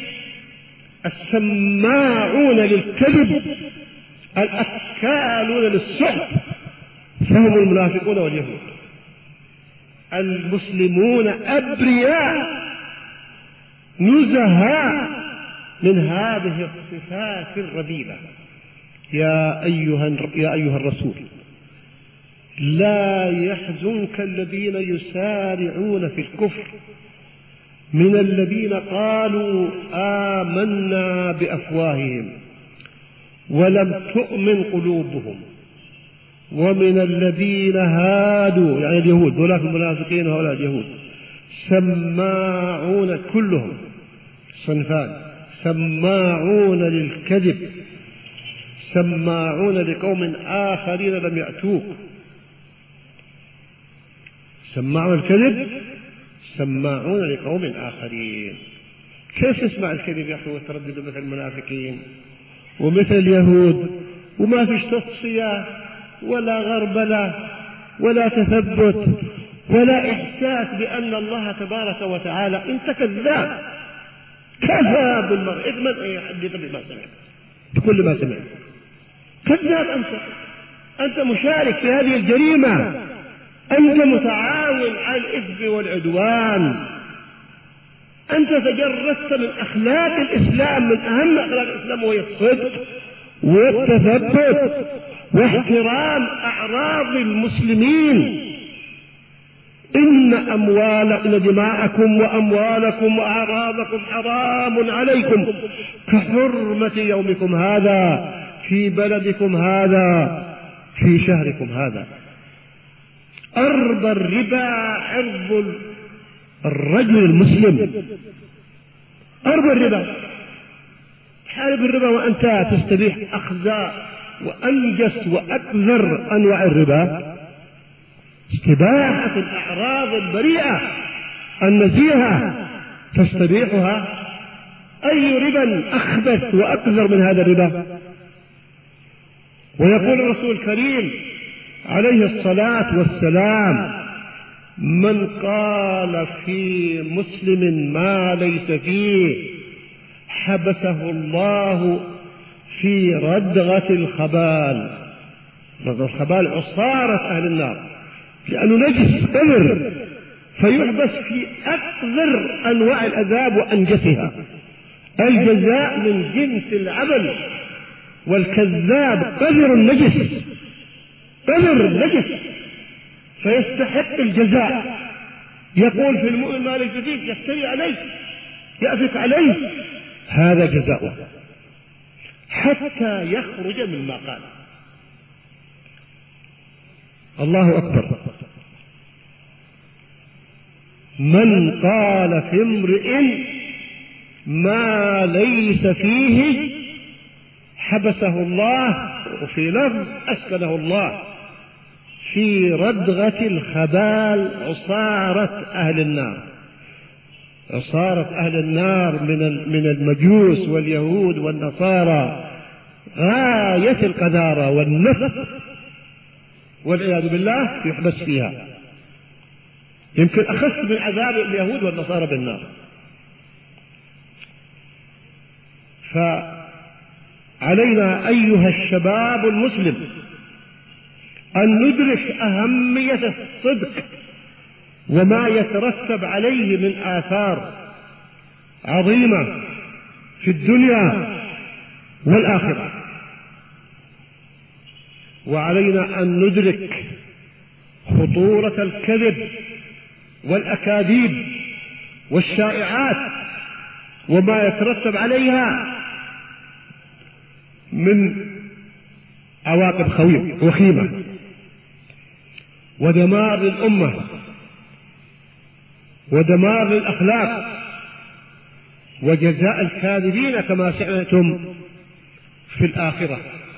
السماعون للكذب الأكالون للسحت، فهم المنافقون واليهود. المسلمون أبرياء نزهاء من هذه الصفات الرذيلة. يا أيها يا أيها الرسول لا يحزنك الذين يسارعون في الكفر من الذين قالوا آمنا بأفواههم ولم تؤمن قلوبهم ومن الذين هادوا يعني اليهود، هؤلاء المنافقين وهؤلاء اليهود، سماعون كلهم صنفان: سماعون للكذب، سماعون لقوم آخرين لم يأتوك. سماعون الكذب، سماعون لقوم آخرين. كيف تسمع الكذب يا أخي وتردد مثل المنافقين ومثل اليهود وما فيش تصفية ولا غربلة ولا تثبت ولا إحساس بأن الله تبارك وتعالى؟ أنت كذاب كذاب المرء. اضمن أي حد بما سمع بكل ما سمع. كذاب أنت، أنت مشارك في هذه الجريمة، أنت متعاون على الإثم والعدوان، أنت تجردت من أخلاق الإسلام، من أهم أخلاق الإسلام وهي الصدق والتثبت واحترام أعراض المسلمين. إن أموالكم دماءكم وأموالكم وأعراضكم حرام عليكم كحرمة يومكم هذا في بلدكم هذا في شهركم هذا. أرض الربا عرض الرجل المسلم، أرض الربا. تحارب الربا وأنت تستبيح أخزى وأنجس وأكثر أنواع الربا، استباحة الأعراض البريئة النزيهة تستبيحها. أي ربا أخبث وأكثر من هذا الربا؟ ويقول الرسول الكريم عليه الصلاة والسلام: من قال في مسلم ما ليس فيه حبسه الله في ردغة الخبال. ردغة الخبال عصارة أهل النار، لأنه نجس قذر، فيحبس في أقذر أنواع العذاب وأنجسها. الجزاء من جنس العمل، والكذاب قذر النجس، قذر النجس، فيستحق الجزاء. يقول في المؤمن ما ليس فيه، يفتري عليه، يأفك عليه، هذا جزاؤه حتى يخرج مما قال. الله أكبر. من قال في امرئ ما ليس فيه حبسه الله، وفي لفظ أسكنه الله في ردغة الخبال عصارة أهل النار. عصارة أهل النار من من المجوس واليهود والنصارى غاية القذارة والنفس والعياذ بالله، يحبس فيها. يمكن أخس من عذاب اليهود والنصارى بالنار. فعلينا أيها الشباب المسلم أن ندرك أهمية الصدق وما يترتب عليه من آثار عظيمة في الدنيا والآخرة. وعلينا أن ندرك خطورة الكذب والأكاذيب والشائعات وما يترتب عليها من عواقب وخيمة ودمار للأمة ودمار للأخلاق وجزاء الكاذبين كما سمعتم في الآخرة.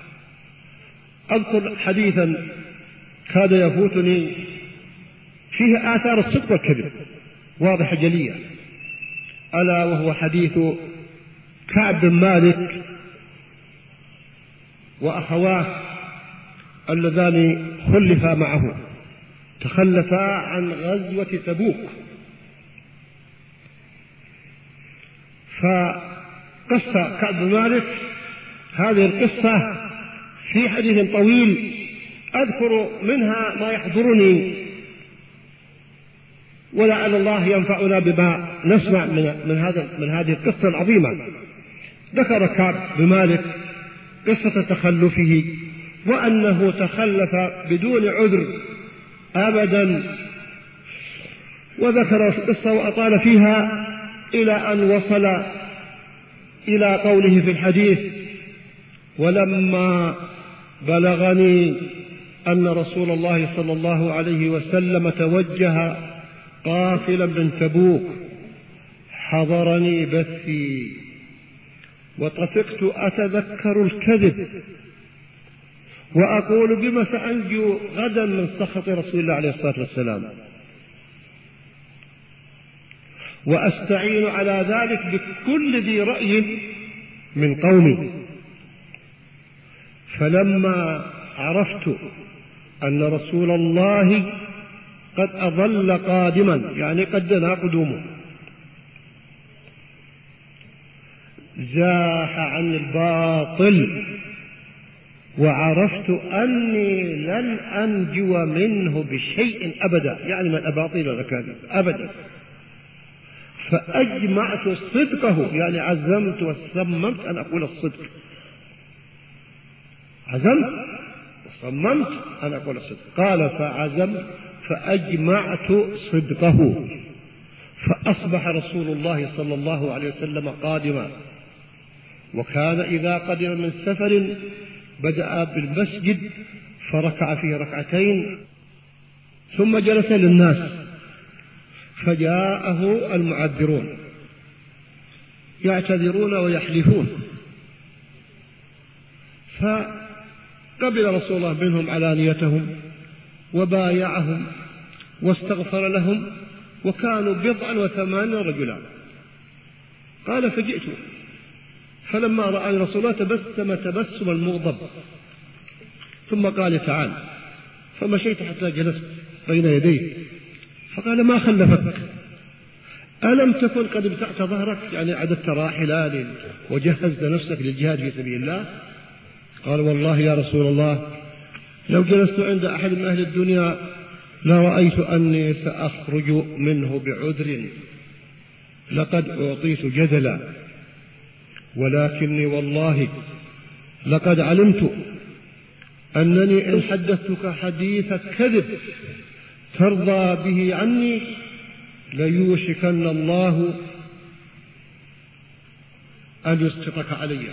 أذكر حديثا كاد يفوتني فيه آثار الصدق والكذب واضحة جلية، ألا وهو حديث كعب بن مالك وأخواه اللذان خلفا معه، تخلفا عن غزوة تبوك. فقصة كعب بن مالك هذه القصة في حديث طويل أذكر منها ما يحضرني ولعل الله ينفعنا بما نسمع من, من, هذا من هذه القصة العظيمة. ذكر كعب بن مالك قصة تخلفه وأنه تخلف بدون عذر أبدا، وذكر القصة وأطال فيها إلى أن وصل إلى قوله في الحديث: ولما بلغني أن رسول الله صلى الله عليه وسلم توجه قافلا من تبوك حضرني بثي وطفقت أتذكر الكذب وأقول بما سأنجو غدا من سخط رسول الله عليه الصلاة والسلام، وأستعين على ذلك بكل ذي رأي من قومي. فلما عرفت أن رسول الله قد أظل قادما، يعني قد دنا قدومه، زاح عن الباطل، وعرفت أني لن أنجو منه بشيء أبدا، يعني من الأباطيل والأكاذيب أبدا. فأجمعت صدقه، يعني عزمت وصممت أن أقول الصدق، عزمت وصممت أن أقول الصدق. قال: فعزمت فأجمعت صدقه، فأصبح رسول الله صلى الله عليه وسلم قادما، وكان إذا قدم من سفر بدأ بالمسجد فركع فيه ركعتين ثم جلس للناس، فجاءه المعذرون يعتذرون ويحلفون، فقبل رسول الله منهم علانيتهم وبايعهم واستغفر لهم، وكانوا بضعا وثمانين رجلا. قال: فجئت فلما رأى رسول الله تبسم تبسم المغضب، ثم قال: تعال. فمشيت حتى جلست بين يديه، فقال: ما خلفك؟ ألم تكن قد ابتعت ظهرك، يعني عددت راحلا وجهزت نفسك للجهاد في سبيل الله؟ قال: والله يا رسول الله لو جلست عند أحد من أهل الدنيا لرأيت أني سأخرج منه بعذر، لقد أعطيت جدلا، ولكني والله لقد علمت أنني إن حدثتك حديث كذب ترضى به عني ليوشكن الله أن يسقطك علي،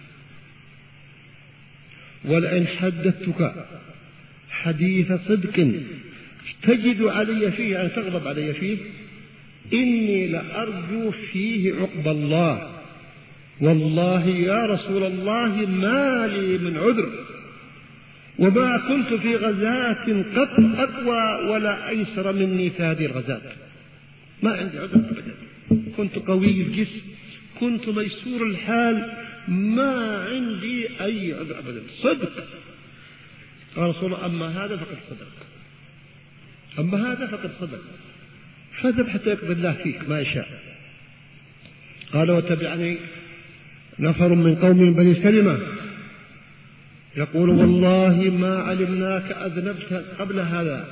ولئن حدثتك حديث صدق تجد علي فيه، أن تغضب علي فيه، إني لأرجو فيه عقب الله، والله يا رسول الله ما لي من عذر، وما كنت في غزاة قط أقوى ولا أيسر مني في هذه الغزاة، ما عندي عذر أبدا، كنت قوي الجسم، كنت ميسور الحال، ما عندي أي عذر أبدا. صدق. قال رسول الله: أما هذا فقد صدق، أما هذا فقد صدق، فاذهب حتى يقضي الله فيك ما يشاء. قال: وتبعني نفر من قوم بني سلمة يقول: والله ما علمناك أذنبت قبل هذا،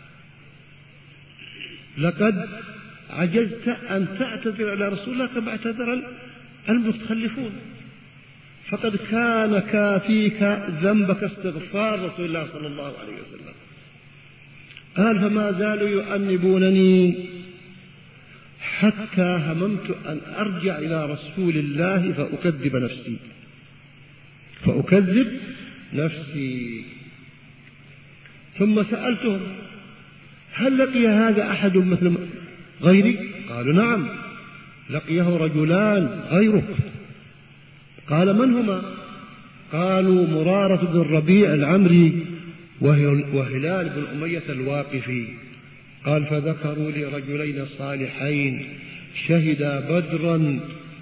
لقد عجزت أن تعتذر على رسول الله كما اعتذر المتخلفون، فقد كان كافيك ذنبك استغفار رسول الله صلى الله عليه وسلم. قال: فما زالوا يؤنبونني حتى هممت أن أرجع إلى رسول الله فأكذب نفسي فأكذب نفسي ثم سألتهم: هل لقي هذا أحد مثل غيري؟ قالوا: نعم، لقيه رجلان غيره. قال: من هما؟ قالوا: مرارة بن الربيع العمري وهلال بن أمية الواقفي. قال: فذكروا لي رجلين صالحين شهدا بدرا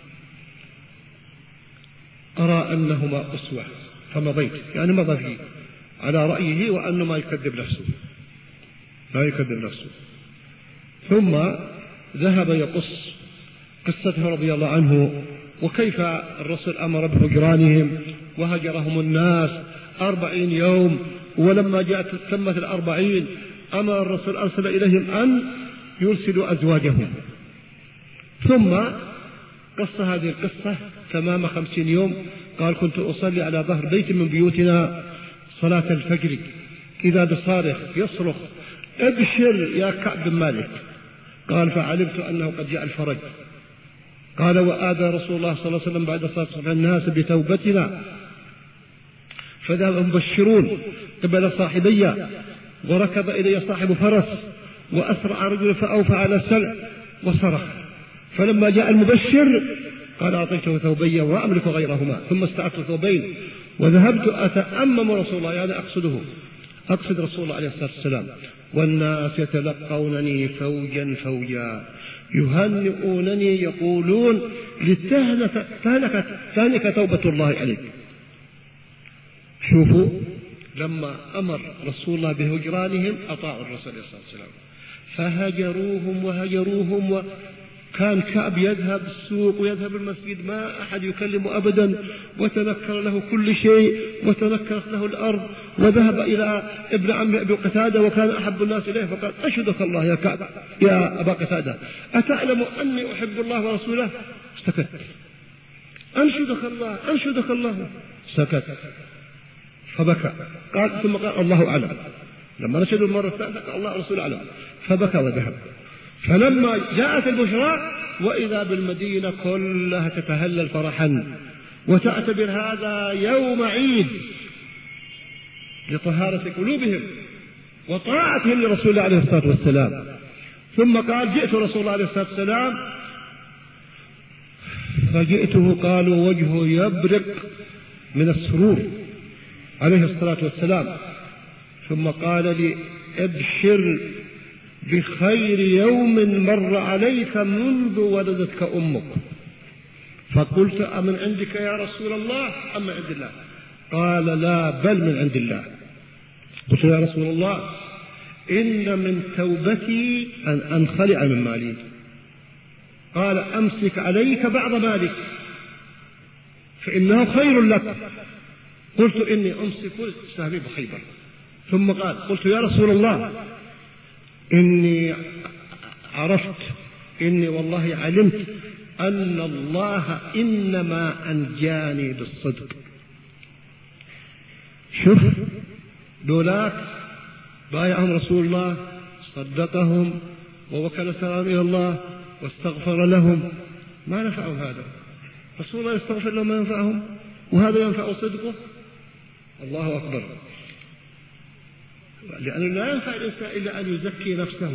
أرى أنهما أسوة، فمضيت، يعني مضى فيه على رأيه وأنه ما يكذب نفسه ما يكذب نفسه ثم ذهب يقص قصته رضي الله عنه، وكيف الرسول أمر بهجرانهم وهجرهم الناس أربعين يوم ولما جاءت تمت الأربعين أمر الرسول أرسل إليهم أن يرسلوا أزواجهم. ثم قص هذه القصة تمام خمسين يوم. قال كنت أصلي على ظهر بيت من بيوتنا صلاة الفجر إذا بصارخ يصرخ ابشر يا كعب بن مالك. قال فعلمت أنه قد جاء الفرج. قال وآذى رسول الله صلى الله عليه وسلم بعد صلاة الناس بتوبتنا فذهب مبشرون قبل صاحبي وركض إلي صاحب فرس وأسرع رجل فأوفى على السلع وصرخ. فلما جاء المبشر قال أعطيته ثوبي وأملك غيرهما ثم استعرت ثوبين وذهبت أتأمم رسول الله يعني أقصده أقصد رسول الله عليه الصلاة والسلام والناس يتلقونني فوجا فوجا يهنئونني يقولون لتهنك توبة الله عليك. شوفوا لما أمر رسول الله بهجرانهم أطاعوا الرسول عليه الصلاة والسلام فهجروهم وهجروهم و كان كعب يذهب السوق ويذهب المسجد ما أحد يكلمه أبدا وتنكر له كل شيء وتنكرت له الأرض وذهب إلى ابن عمه أبي قتادة وكان أحب الناس إليه فقال أشهدك الله يا كعب يا أبا قتادة أتعلم أني أحب الله ورسوله؟ سكت. أنشدك الله أنشدك الله سكت فبكى. قال ثم قال الله أعلم. لما نشهد المرة الثالثة قال الله رسول أعلم فبكى وذهب. فلما جاءت البشرى وإذا بالمدينة كلها تتهلل فرحا وتعتبر هذا يوم عيد لطهارة قلوبهم وطاعتهم لرسول الله عليه الصلاة والسلام. ثم قال جئت رسول الله عليه الصلاة والسلام فجئته قالوا وجهه يبرق من السرور عليه الصلاة والسلام. ثم قال لي ابشر بخير يوم مر عليك منذ ولدتك أمك. فقلت أمن عندك يا رسول الله أم من عند الله؟ قال لا بل من عند الله. قلت يا رسول الله إن من توبتي أن أنخلع من مالي. قال أمسك عليك بعض مالك فإنه خير لك. قلت إني أمسك سهمي بخيبر. ثم قال قلت يا رسول الله إني عرفت إني والله علمت أن الله إنما أنجاني بالصدق. شوف دولاك بايعهم رسول الله صدقهم ووكل سلام إلى الله واستغفر لهم ما نفعهم هذا. رسول الله يستغفر لهم ما ينفعهم وهذا ينفع صدقه. الله أكبر. لأنه لا ينفع الإنسان إلا أن يزكي نفسه.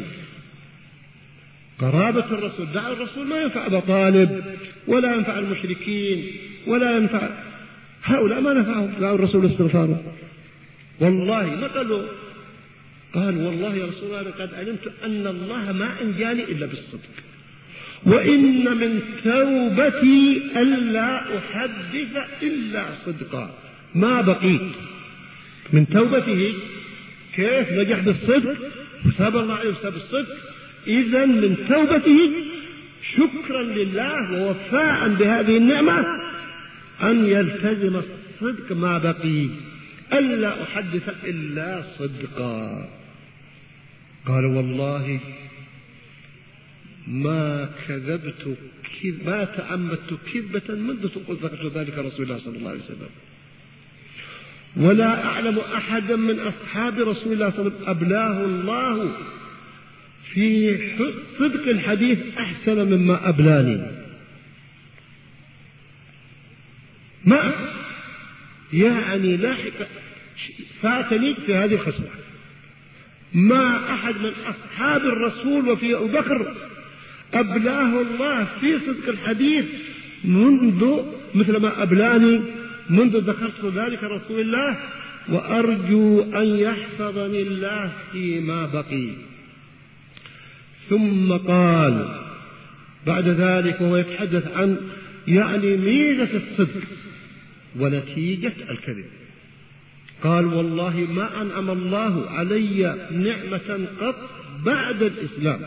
قرابة الرسول دعوة الرسول ما ينفع أبا طالب ولا ينفع المشركين ولا ينفع هؤلاء ما نفعهم دعوة الرسول استغفاره. والله ما قالوا قال والله يا رسول الله قد علمت أن الله ما أنجاني إلا بالصدق وإن من توبتي ألا أحدث إلا صدقا. ما بقيت من توبته كيف نجح بالصدق وثاب الله عليه وثاب الصدق. إذن من توبته شكرا لله ووفاء بهذه النعمة أن يلتزم الصدق ما بقي ألا أحدث إلا صدقا. قال والله ما كذبت كذ ما تعمدت كذبة منذ ذكرت ذلك رسول الله صلى الله عليه وسلم ولا أعلم أحدا من أصحاب رسول الله صلى الله عليه وسلم أبلاه الله في صدق الحديث أحسن مما أبلاني. ما يعني لاحق فاتني في هذه الخصلة. ما أحد من أصحاب الرسول وفي أبو بكر أبلاه الله في صدق الحديث منذ مثل ما أبلاني منذ ذكرت ذلك رسول الله وأرجو أن يحفظني الله فيما بقي. ثم قال بعد ذلك وهو يتحدث عن يعني ميزة الصدق ونتيجة الكذب قال والله ما أنعم الله علي نعمة قط بعد الإسلام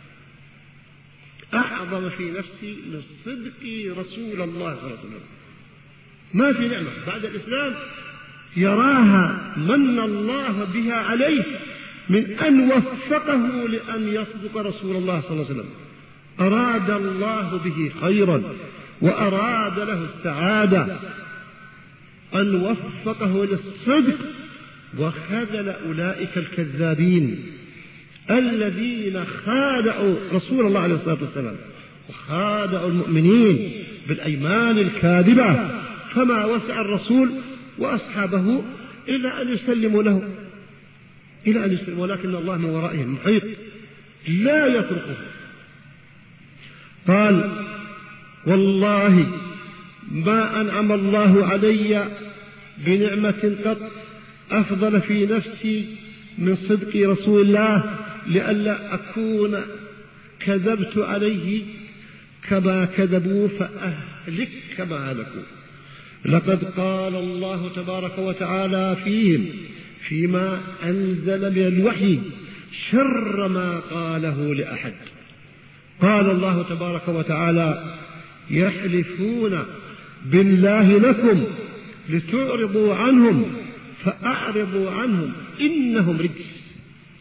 أعظم في نفسي من صدق رسول الله صلى الله عليه وسلم. ما في نعمة بعد الإسلام يراها من الله بها عليه من أن وفقه لأن يصدق رسول الله صلى الله عليه وسلم. أراد الله به خيرا وأراد له السعادة، أن وفقه للصدق وخذل أولئك الكذابين الذين خادعوا رسول الله عليه الصلاة والسلام وخادعوا المؤمنين بالأيمان الكاذبة، فما وسع الرسول وأصحابه إلى أن يسلموا له إلى أن يسلموا، ولكن الله من ورائهم محيط لا يتركه. قال والله ما أنعم الله علي بنعمة قط أفضل في نفسي من صدق رسول الله لئلا أكون كذبت عليه كما كذبوا فأهلك كما هلكوا. لقد قال الله تبارك وتعالى فيهم فيما أنزل من الوحي شر ما قاله لأحد. قال الله تبارك وتعالى يحلفون بالله لكم لتعرضوا عنهم فأعرضوا عنهم إنهم رجس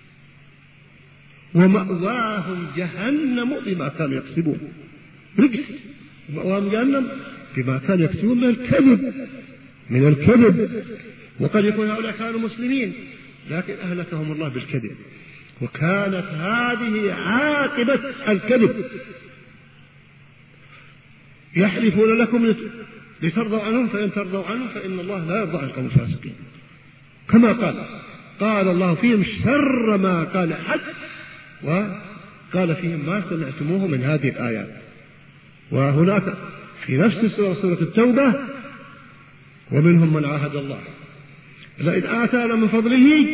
ومأواهم جهنم بما كانوا يكسبون. رجس ومأواهم جهنم بما كانوا يكسبون من الكذب من الكذب وقد يكون هؤلاء كانوا مسلمين لكن أهلكهم الله بالكذب، وكانت هذه عاقبة الكذب. يحلفون لكم لترضوا عنهم فإن ترضوا عنهم فإن الله لا يرضى عن القوم الفاسقين، كما قال قال الله فيهم شر ما قال أحد، وقال فيهم ما سمعتموه من هذه الآيات. وهناك في نفس السورة سورة التوبة ومنهم من عاهد الله لئن آتانا من فضله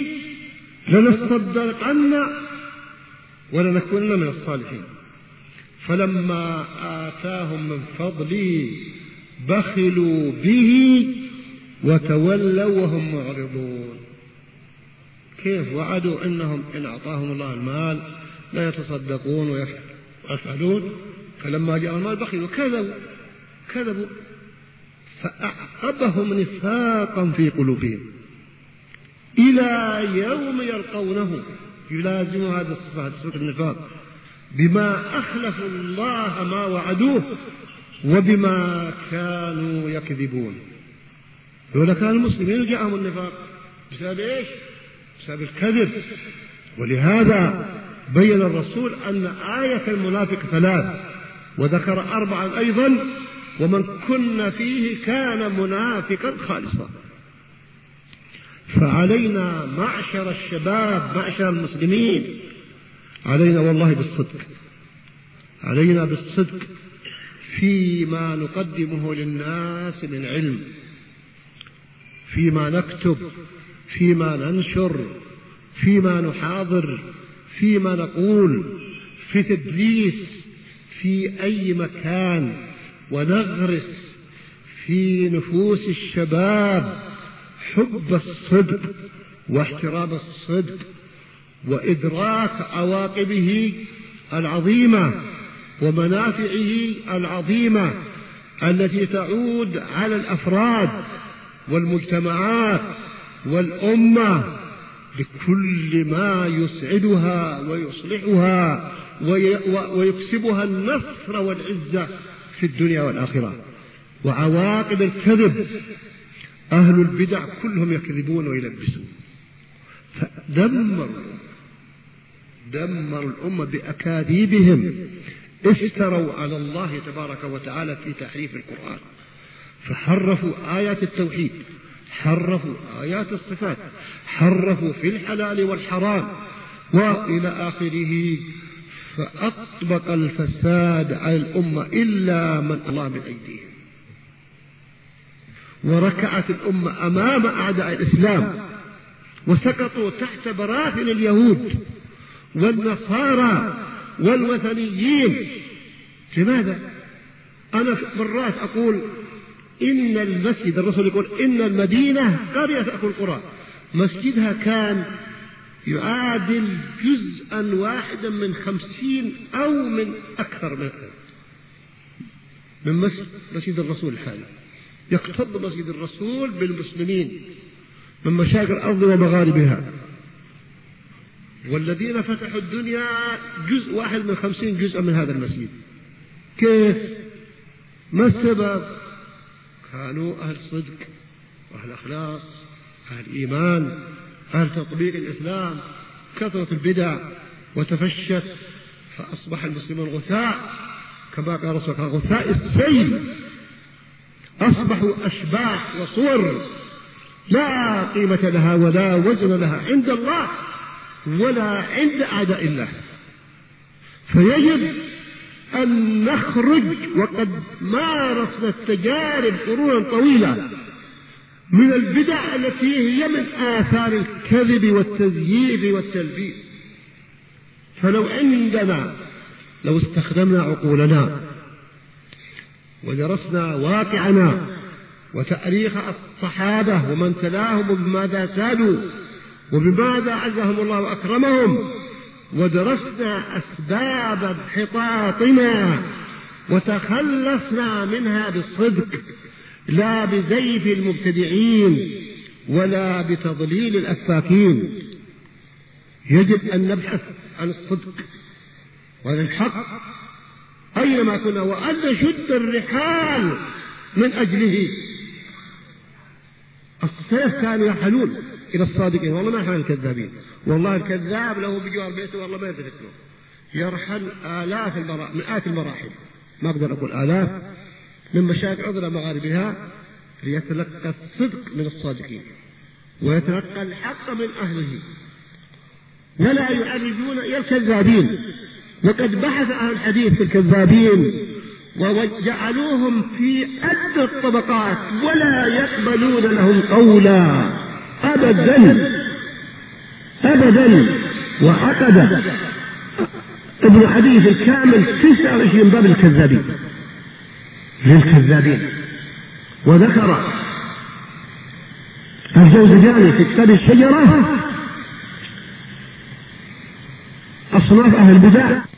لنصدقن ولنكونن من الصالحين فلما آتاهم من فضله بخلوا به وتولوا وهم معرضون. كيف وعدوا أنهم إن أعطاهم الله المال لا يتصدقون ويفعلون، فلما جاء المال بخلوا كذبوا كذبوا فأعقبهم نفاقا في قلوبهم إلى يوم يلقونه. يلازم هذا الصفات صفة النفاق بما أخلفوا الله ما وعدوه وبما كانوا يكذبون. لولا كان المسلمين جاءهم النفاق بسبب إيش؟ بسبب الكذب. ولهذا بين الرسول أن آية المنافق ثلاث وذكر أربعا أيضا ومن كن فيه كان منافقا خالصا. فعلينا معشر الشباب معشر المسلمين علينا والله بالصدق علينا بالصدق فيما نقدمه للناس من علم، فيما نكتب، فيما ننشر، فيما نحاضر، فيما نقول، في تدريس في أي مكان، ونغرس في نفوس الشباب حب الصدق واحترام الصدق وإدراك عواقبه العظيمة ومنافعه العظيمة التي تعود على الأفراد والمجتمعات والأمة بكل ما يسعدها ويصلحها ويكسبها النصر والعزة في الدنيا والآخرة. وعواقب الكذب أهل البدع كلهم يكذبون ويلبسون، فدمروا دمروا الأمة بأكاذيبهم. افتروا على الله تبارك وتعالى في تحريف القرآن، فحرفوا آيات التوحيد، حرفوا آيات الصفات، حرفوا في الحلال والحرام وإلى آخره، فأطبق الفساد على الأمة إلا من الله من أيديهم. وركعت الأمة أمام أعداء الإسلام وسقطوا تحت براثن اليهود والنصارى والوثنيين. لماذا؟ أنا مرات أقول إن المسجد الرسول يقول إن المدينة قرية تأكل قرى، مسجدها كان يعادل جزءا واحدا من خمسين أو من أكثر من من مسجد الرسول الحالي. يقتض مسجد الرسول بالمسلمين من مشارق الأرض ومغاربها، والذين فتحوا الدنيا جزء واحد من خمسين جزء من هذا المسجد. كيف؟ ما السبب؟ كانوا أهل صدق وأهل أخلاص، أهل إيمان، أهل تطبيق الإسلام. كثرة البدع وتفشت فأصبح المسلمون غثاء، كما قال رسول الله غثاء السيل، أصبحوا أشباح وصور لا قيمة لها ولا وزن لها عند الله ولا عند أعداء الله. فيجب أن نخرج، وقد مارسنا التجارب قرونا طويلة من البدع التي هي من آثار الكذب والتزييف والتلبيس. فلو عندنا لو استخدمنا عقولنا ودرسنا واقعنا وتاريخ الصحابة ومن تلاهم وبماذا سادوا وبماذا عزهم الله وأكرمهم، ودرسنا أسباب انحطاطنا وتخلصنا منها بالصدق لا بزيف المبتدعين ولا بتضليل الأفاكين. يجب أن نبحث عن الصدق وعن الحق أينما كنا، وأن نشد الرحال من أجله. السلف كانوا يرحلون إلى الصادقين، والله ما يرحل الكذابين. والله الكذاب له بجوار بيته والله ما يلتفت له، يرحل آلاف المراحل، مئات المراحل، ما أقدر أقول آلاف، من مشارق الأرض إلى مغاربها ليتلقى الصدق من الصادقين ويتلقى الحق من أهله، ولا يعرضون إلى الكذابين. وقد بحث أهل الحديث في الكذابين وجعلوهم في أدنى الطبقات ولا يقبلون لهم قولا أبدا أبدا. وعقد ابن حديث الكامل تسعة وعشرين باب الكذابين للكذابين، وذكر الجوزجاني في كتاب الشجرة أصناف أهل البدع